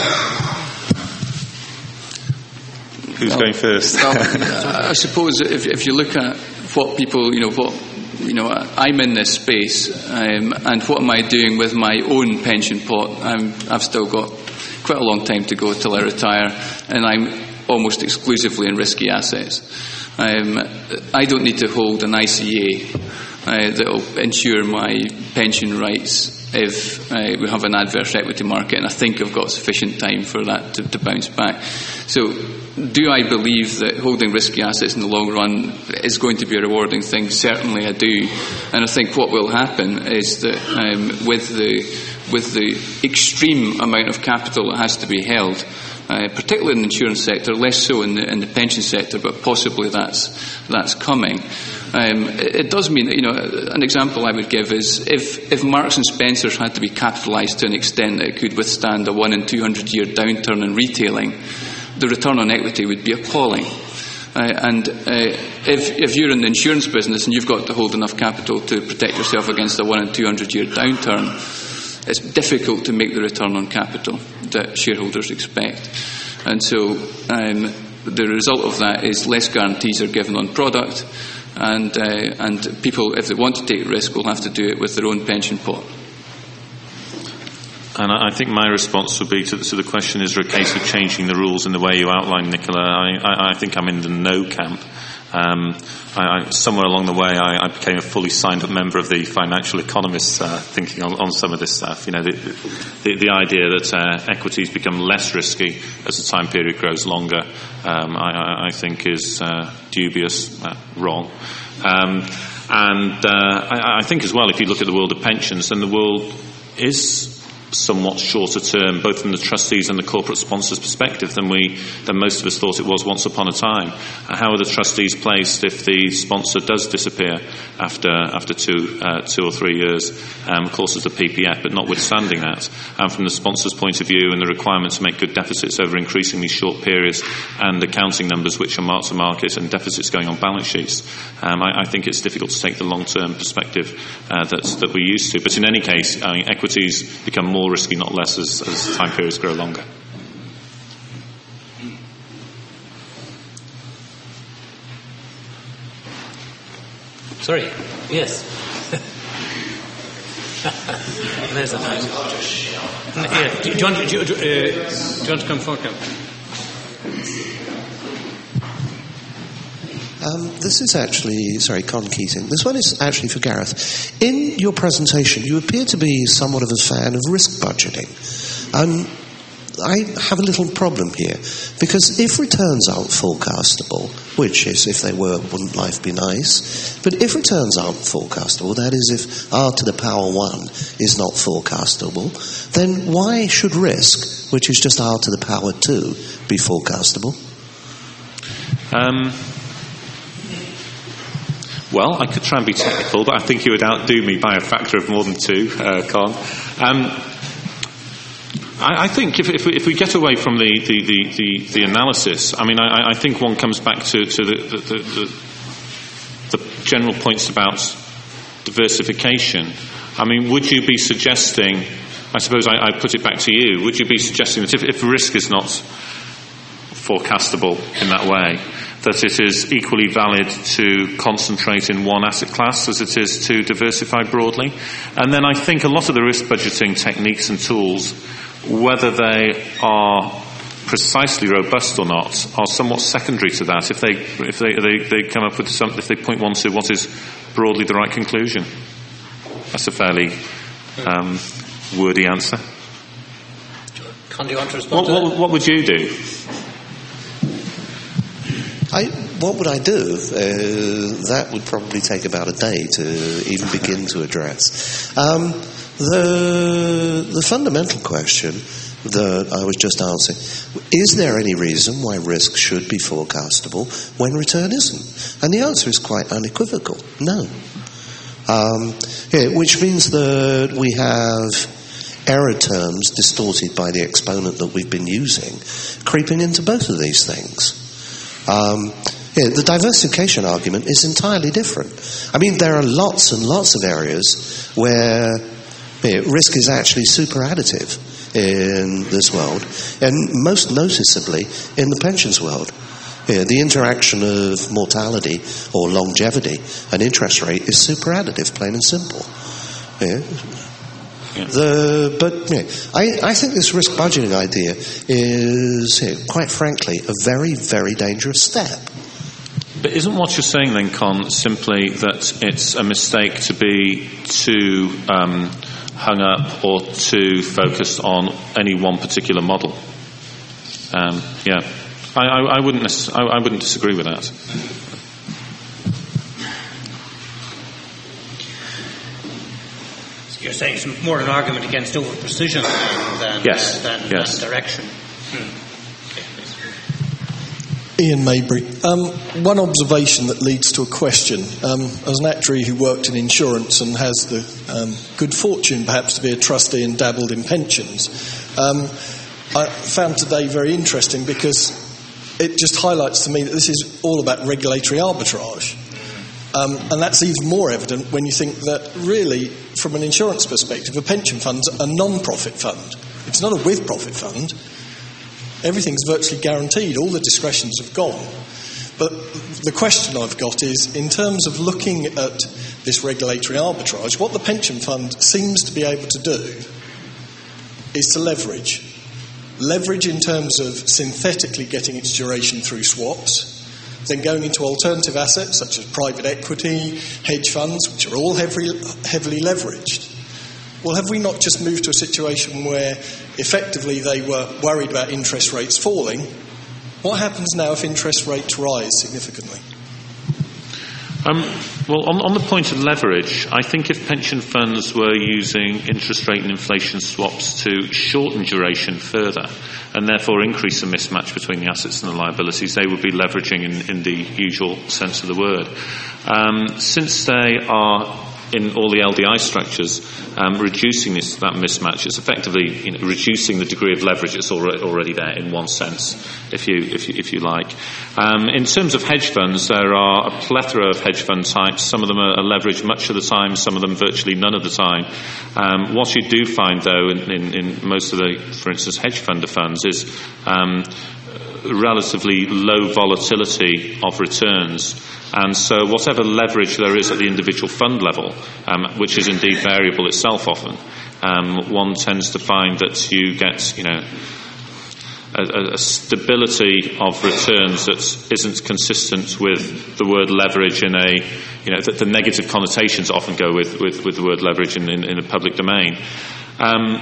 Who's well, going first? Well, I suppose if, if you look at what people, you know, what you know, I'm in this space, um, and what am I doing with my own pension pot? I'm, I've still got quite a long time to go till I retire, and I'm almost exclusively in risky assets. Um, I don't need to hold an I C A uh, that will ensure my pension rights if uh, we have an adverse equity market, and I think I've got sufficient time for that to, to bounce back. So, do I believe that holding risky assets in the long run is going to be a rewarding thing? Certainly I do. And I think what will happen is that um, with the with the extreme amount of capital that has to be held, uh, particularly in the insurance sector, less so in the, in the pension sector, but possibly that's that's coming. Um, it, it does mean that, you know, an example I would give is if, if Marks and Spencer's had to be capitalised to an extent that it could withstand a one in two hundred year downturn in retailing, the return on equity would be appalling. Uh, and uh, if, if you're in the insurance business and you've got to hold enough capital to protect yourself against a one in two hundred year downturn, it's difficult to make the return on capital that shareholders expect. And so um, the result of that is less guarantees are given on product, and, uh, and people, if they want to take risk, will have to do it with their own pension pot. And I think my response would be to the, to the question, is there a case of changing the rules in the way you outlined, Nicola? I, I, I think I'm in the no camp. Um, I, I, somewhere along the way, I, I became a fully signed-up member of the Financial Economists, uh, thinking on, on some of this stuff. You know, the, the, the idea that uh, equities become less risky as the time period grows longer, um, I, I think is uh, dubious, uh, wrong. Um, and uh, I, I think as well, if you look at the world of pensions, then the world is somewhat shorter term, both from the trustees and the corporate sponsors' perspective, than we than most of us thought it was once upon a time. Uh, how are the trustees placed if the sponsor does disappear after after two uh, two or three years? Um, of course, there's the P P F, but notwithstanding that, and from the sponsor's point of view and the requirement to make good deficits over increasingly short periods, and accounting numbers which are mark to market and deficits going on balance sheets, um, I, I think it's difficult to take the long term perspective uh, that that we're used to. But in any case, I mean, equities become more more risky, not less, as, as time periods grow longer. Sorry. Yes. There's a nice. Yeah. Do, do, you want, do, you, uh, do you want to come forward? Come. Um, this is actually, sorry, Con Keating. This one is actually for Gareth. In your presentation, you appear to be somewhat of a fan of risk budgeting. And I have a little problem here, because if returns aren't forecastable, which is, if they were, wouldn't life be nice? But if returns aren't forecastable, that is, if R to the power one is not forecastable, then why should risk, which is just R to the power two, be forecastable? Um... Well, I could try and be technical, but I think you would outdo me by a factor of more than two, uh, Con. Um, I, I think if, if, we, if we get away from the, the, the, the, the analysis, I mean, I, I think one comes back to, to the, the, the, the general points about diversification. I mean, would you be suggesting, I suppose I, I put it back to you, would you be suggesting that if, if risk is not forecastable in that way, that it is equally valid to concentrate in one asset class as it is to diversify broadly? And then I think a lot of the risk budgeting techniques and tools, whether they are precisely robust or not, are somewhat secondary to that. If they if they they, they come up with some, if they point one to what is broadly the right conclusion. That's a fairly um, wordy answer. Con, do you want to respond what, to that? what, what would you do? I, what would I do? Uh, that would probably take about a day to even begin to address. Um, the, the fundamental question that I was just answering, is there any reason why risk should be forecastable when return isn't? And the answer is quite unequivocal, no. Um, yeah, which means that we have error terms distorted by the exponent that we've been using creeping into both of these things. Um, yeah, the diversification argument is entirely different. I mean, there are lots and lots of areas where yeah, risk is actually super additive in this world, and most noticeably in the pensions world. Yeah, the interaction of mortality or longevity and interest rate is super additive, plain and simple. Yeah. Yeah. The, but yeah, I, I think this risk budgeting idea is, yeah, quite frankly, a very, very dangerous step. But isn't what you're saying then, Con, simply that it's a mistake to be too um, hung up or too focused on any one particular model? Um, yeah, I, I, I wouldn't. Necess- I, I wouldn't disagree with that. You're saying it's more an argument against over precision than, yes. than, than, yes. than direction. Hmm. Ian Mabry. Um, one observation that leads to a question. Um, as an actuary who worked in insurance and has the um, good fortune perhaps to be a trustee and dabbled in pensions, um, I found today very interesting because it just highlights to me that this is all about regulatory arbitrage. Um, and that's even more evident when you think that really, from an insurance perspective, a pension fund's a non-profit fund. It's not a with-profit fund. Everything's virtually guaranteed. All the discretions have gone. But the question I've got is, in terms of looking at this regulatory arbitrage, what the pension fund seems to be able to do is to leverage. Leverage in terms of synthetically getting its duration through swaps, then going into alternative assets such as private equity, hedge funds, which are all heavily, heavily leveraged. Well, have we not just moved to a situation where effectively they were worried about interest rates falling? What happens now if interest rates rise significantly? Um, well, on, on the point of leverage, I think if pension funds were using interest rate and inflation swaps to shorten duration further and therefore increase the mismatch between the assets and the liabilities, they would be leveraging in, in the usual sense of the word. Um, since they are in all the L D I structures, um, reducing this, that mismatch, it's effectively, you know, reducing the degree of leverage that's already, already there in one sense, if you, if you, if you like. Um, in terms of hedge funds, there are a plethora of hedge fund types. Some of them are, are leveraged much of the time, some of them virtually none of the time. Um, what you do find, though, in, in, in most of the, for instance, hedge fund of funds is um, relatively low volatility of returns. And so whatever leverage there is at the individual fund level, um, which is indeed variable itself often, um, one tends to find that you get, you know, a, a stability of returns that isn't consistent with the word leverage in a, you know, the, the negative connotations often go with, with, with the word leverage in, in, in a public domain. Um,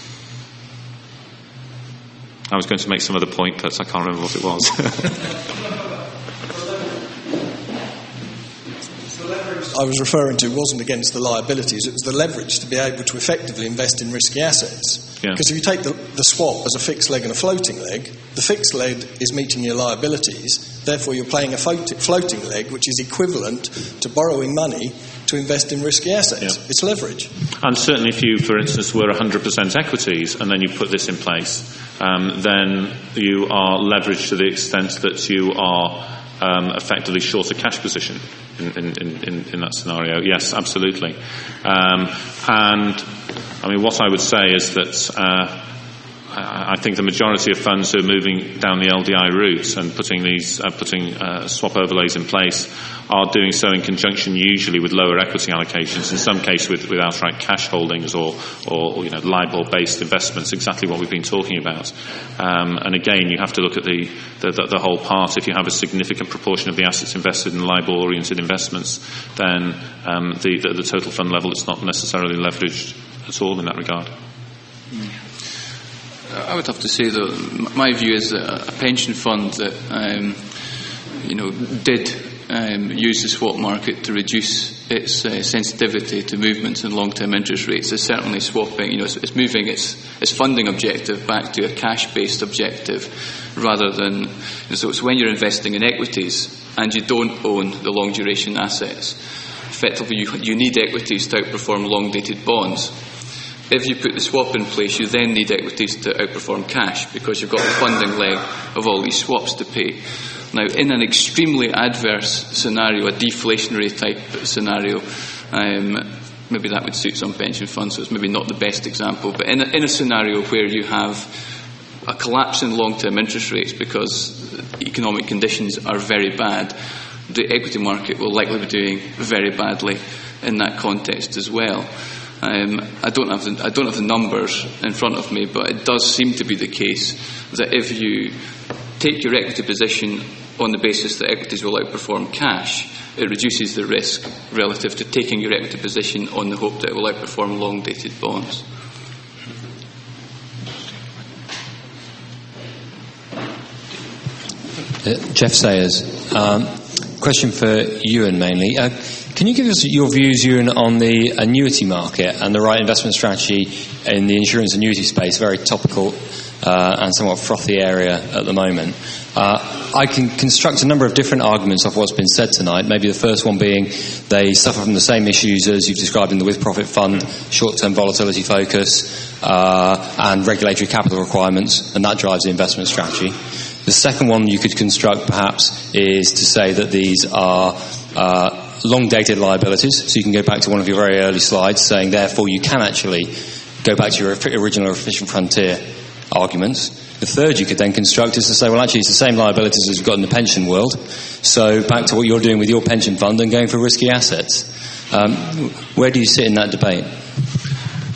I was going to make some other point, but I can't remember what it was. I was referring to wasn't against the liabilities, it was the leverage to be able to effectively invest in risky assets. Yeah. Because if you take the, the swap as a fixed leg and a floating leg, the fixed leg is meeting your liabilities, therefore you're playing a floating leg which is equivalent to borrowing money to invest in risky assets. Yeah. It's leverage. And certainly if you, for instance, were one hundred percent equities and then you put this in place, um, then you are leveraged to the extent that you are Um, effectively short a cash position in, in, in, in that scenario. Yes, absolutely. Um, and I mean, what I would say is that uh, I think the majority of funds who are moving down the L D I route and putting these uh, putting uh, swap overlays in place are doing so in conjunction usually with lower equity allocations, in some cases with, with outright cash holdings or, or you know, LIBOR-based investments, exactly what we've been talking about. Um, and again, you have to look at the, the, the, the whole part. If you have a significant proportion of the assets invested in LIBOR-oriented investments, then um, the, the, the total fund level is not necessarily leveraged at all in that regard. I would have to say that my view is that a pension fund that um, you know did um, use the swap market to reduce its uh, sensitivity to movements in long-term interest rates is certainly swapping. You know, it's, it's moving its its funding objective back to a cash-based objective rather than. You know, so it's when you're investing in equities and you don't own the long-duration assets. Effectively, you, you need equities to outperform long-dated bonds. If you put the swap in place, you then need equities to outperform cash because you've got the funding leg of all these swaps to pay. Now, in an extremely adverse scenario, a deflationary type scenario, um, maybe that would suit some pension funds, so it's maybe not the best example, but in a, in a scenario where you have a collapse in long-term interest rates because economic conditions are very bad, the equity market will likely be doing very badly in that context as well. Um, I don't have the, I don't have the numbers in front of me, but it does seem to be the case that if you take your equity position on the basis that equities will outperform cash, it reduces the risk relative to taking your equity position on the hope that it will outperform long-dated bonds. Uh, Jeff Sayers. Um, question for Ewan mainly. Uh, Can you give us your views, Ewan, on the annuity market and the right investment strategy in the insurance annuity space, very topical uh, and somewhat frothy area at the moment? Uh, I can construct a number of different arguments of what's been said tonight, maybe the first one being they suffer from the same issues as you've described in the with-profit fund, short-term volatility focus uh, and regulatory capital requirements, and that drives the investment strategy. The second one you could construct, perhaps, is to say that these are uh, long-dated liabilities, so you can go back to one of your very early slides saying therefore you can actually go back to your original efficient frontier arguments. The third you could then construct is to say, well, actually it's the same liabilities as we've got in the pension world, so back to what you're doing with your pension fund and going for risky assets. Um, where do you sit in that debate?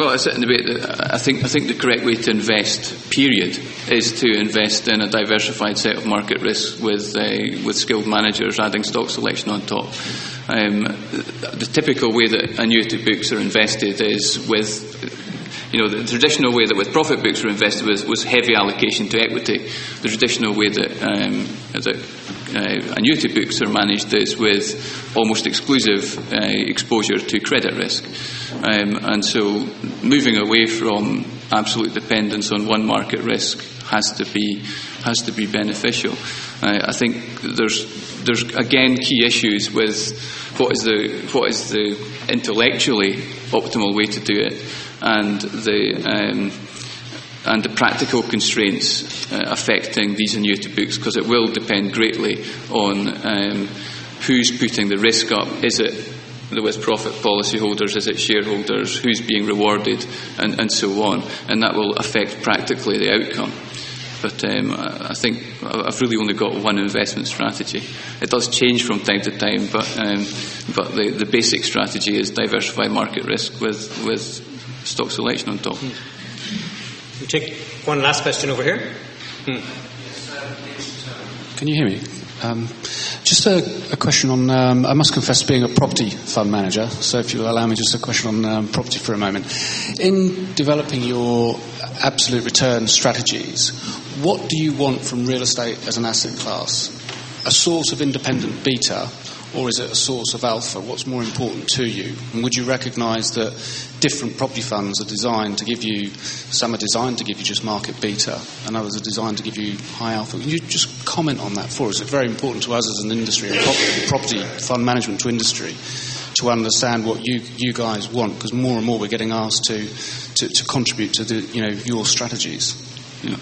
Well, I sit in the debate that I think I think the correct way to invest, period, is to invest in a diversified set of market risks with uh, with skilled managers, adding stock selection on top. Um, the typical way that annuity books are invested is with. You know, the traditional way that with profit books were invested was, was heavy allocation to equity. The traditional way that, um, that uh, annuity books are managed is with almost exclusive uh, exposure to credit risk. Um, and so moving away from absolute dependence on one market risk has to be has to be beneficial. Uh, I think there's there's again key issues with what is the what is the intellectually optimal way to do it, and the um, and the practical constraints uh, affecting these annuity books, because it will depend greatly on um, who's putting the risk up. Is it the with-profit policyholders? Is it shareholders? Who's being rewarded? And, and so on. And that will affect practically the outcome. But um, I think I've really only got one investment strategy. It does change from time to time, but um, but the, the basic strategy is diversify market risk with, with stock selection on top. We take one last question over here. Hmm. Can you hear me? Um, just a, a question on, um, I must confess, being a property fund manager, so if you'll allow me just a question on um, property for a moment. In developing your absolute return strategies, what do you want from real estate as an asset class? A source of independent beta, or is it a source of alpha? What's more important to you? And would you recognise that different property funds are designed to give you, some are designed to give you just market beta, and others are designed to give you high alpha? Can you just comment on that for us? It's very important to us as an industry, and property, property fund management to industry, to understand what you, you guys want, because more and more we're getting asked to, to, to contribute to the, you know, your strategies. Yeah.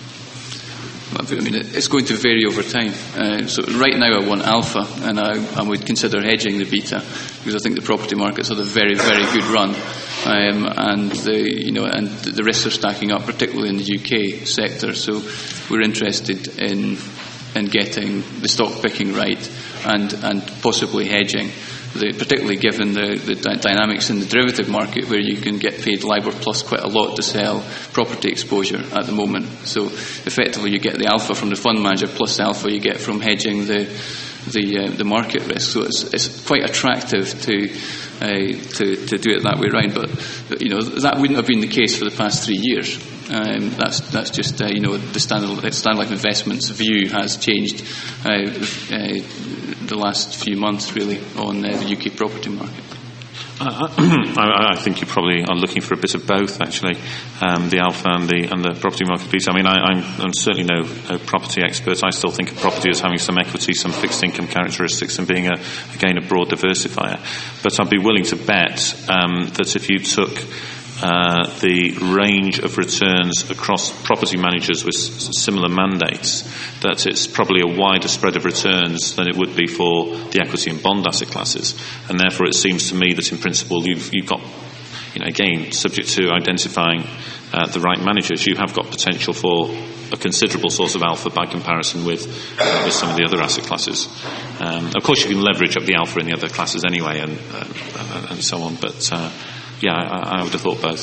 I mean, it's going to vary over time. Uh, so right now I want alpha, and I, I would consider hedging the beta, because I think the property markets had a very, very good run, um, and the you know and the risks are stacking up, particularly in the U K sector. So we're interested in in getting the stock picking right, and and possibly hedging. The, particularly given the, the dynamics in the derivative market, where you can get paid LIBOR plus quite a lot to sell property exposure at the moment. So effectively you get the alpha from the fund manager plus the alpha you get from hedging the the, uh, the market risk. So it's, it's quite attractive to, uh, to to do it that way round. But, but you know that wouldn't have been the case for the past three years. Um, that's that's just uh, you know the Standard, Standard Life Investments view has changed uh, uh, the last few months really on uh, the U K property market. Uh, I, I think you probably are looking for a bit of both, actually, um, the alpha and the and the property market piece. I mean, I, I'm, I'm certainly no, no property expert. I still think of property as having some equity, some fixed income characteristics, and being a, again a broad diversifier. But I'd be willing to bet um, that if you took Uh, the range of returns across property managers with s- similar mandates, that it's probably a wider spread of returns than it would be for the equity and bond asset classes. And therefore it seems to me that in principle you've, you've got, you know, again, subject to identifying uh, the right managers, you have got potential for a considerable source of alpha by comparison with, uh, with some of the other asset classes. Um, of course you can leverage up the alpha in the other classes anyway, and, uh, and so on, but uh, yeah, I, I would have thought both.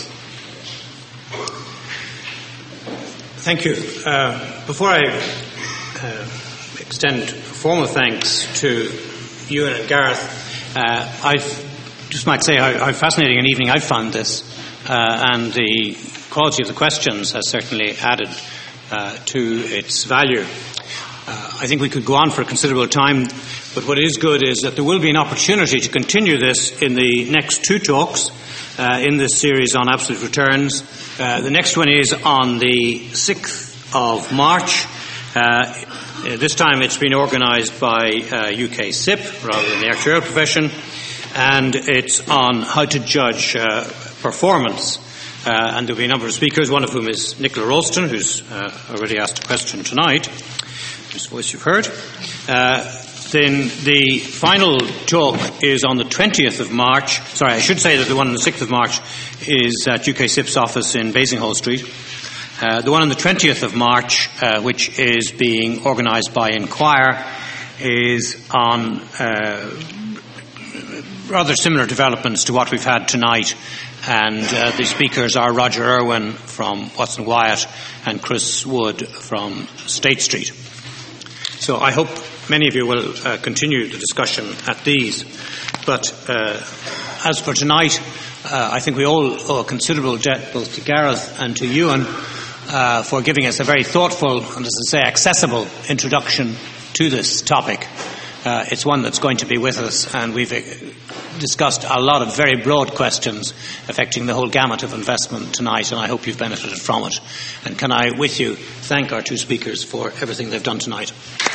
Thank you. Uh, before I uh, extend formal thanks to Ewan and Gareth, uh, I just might say how, how fascinating an evening I've found this, uh, and the quality of the questions has certainly added uh, to its value. Uh, I think we could go on for a considerable time, but what is good is that there will be an opportunity to continue this in the next two talks. Uh, in this series on absolute returns. Uh, the next one is on the sixth of March. Uh, this time it's been organised by uh, U K S I P rather than the actuarial profession, and it's on how to judge uh, performance. Uh, and there will be a number of speakers, one of whom is Nicola Ralston, who's uh, already asked a question tonight, whose voice you've heard. Uh, Then the final talk is on the twentieth of March. Sorry, I should say that the one on the sixth of March is at U K S I P's office in Basinghall Street. Uh, the one on the twentieth of March, uh, which is being organised by Inquire, is on uh, rather similar developments to what we've had tonight, And uh, the speakers are Roger Irwin from Watson Wyatt and Chris Wood from State Street. So I hope many of you will uh, continue the discussion at these. But uh, as for tonight, uh, I think we all owe a considerable debt both to Gareth and to Ewan uh, for giving us a very thoughtful and, as I say, accessible introduction to this topic. Uh, it's one that's going to be with us, and we've uh, discussed a lot of very broad questions affecting the whole gamut of investment tonight, and I hope you've benefited from it. And can I, with you, thank our two speakers for everything they've done tonight.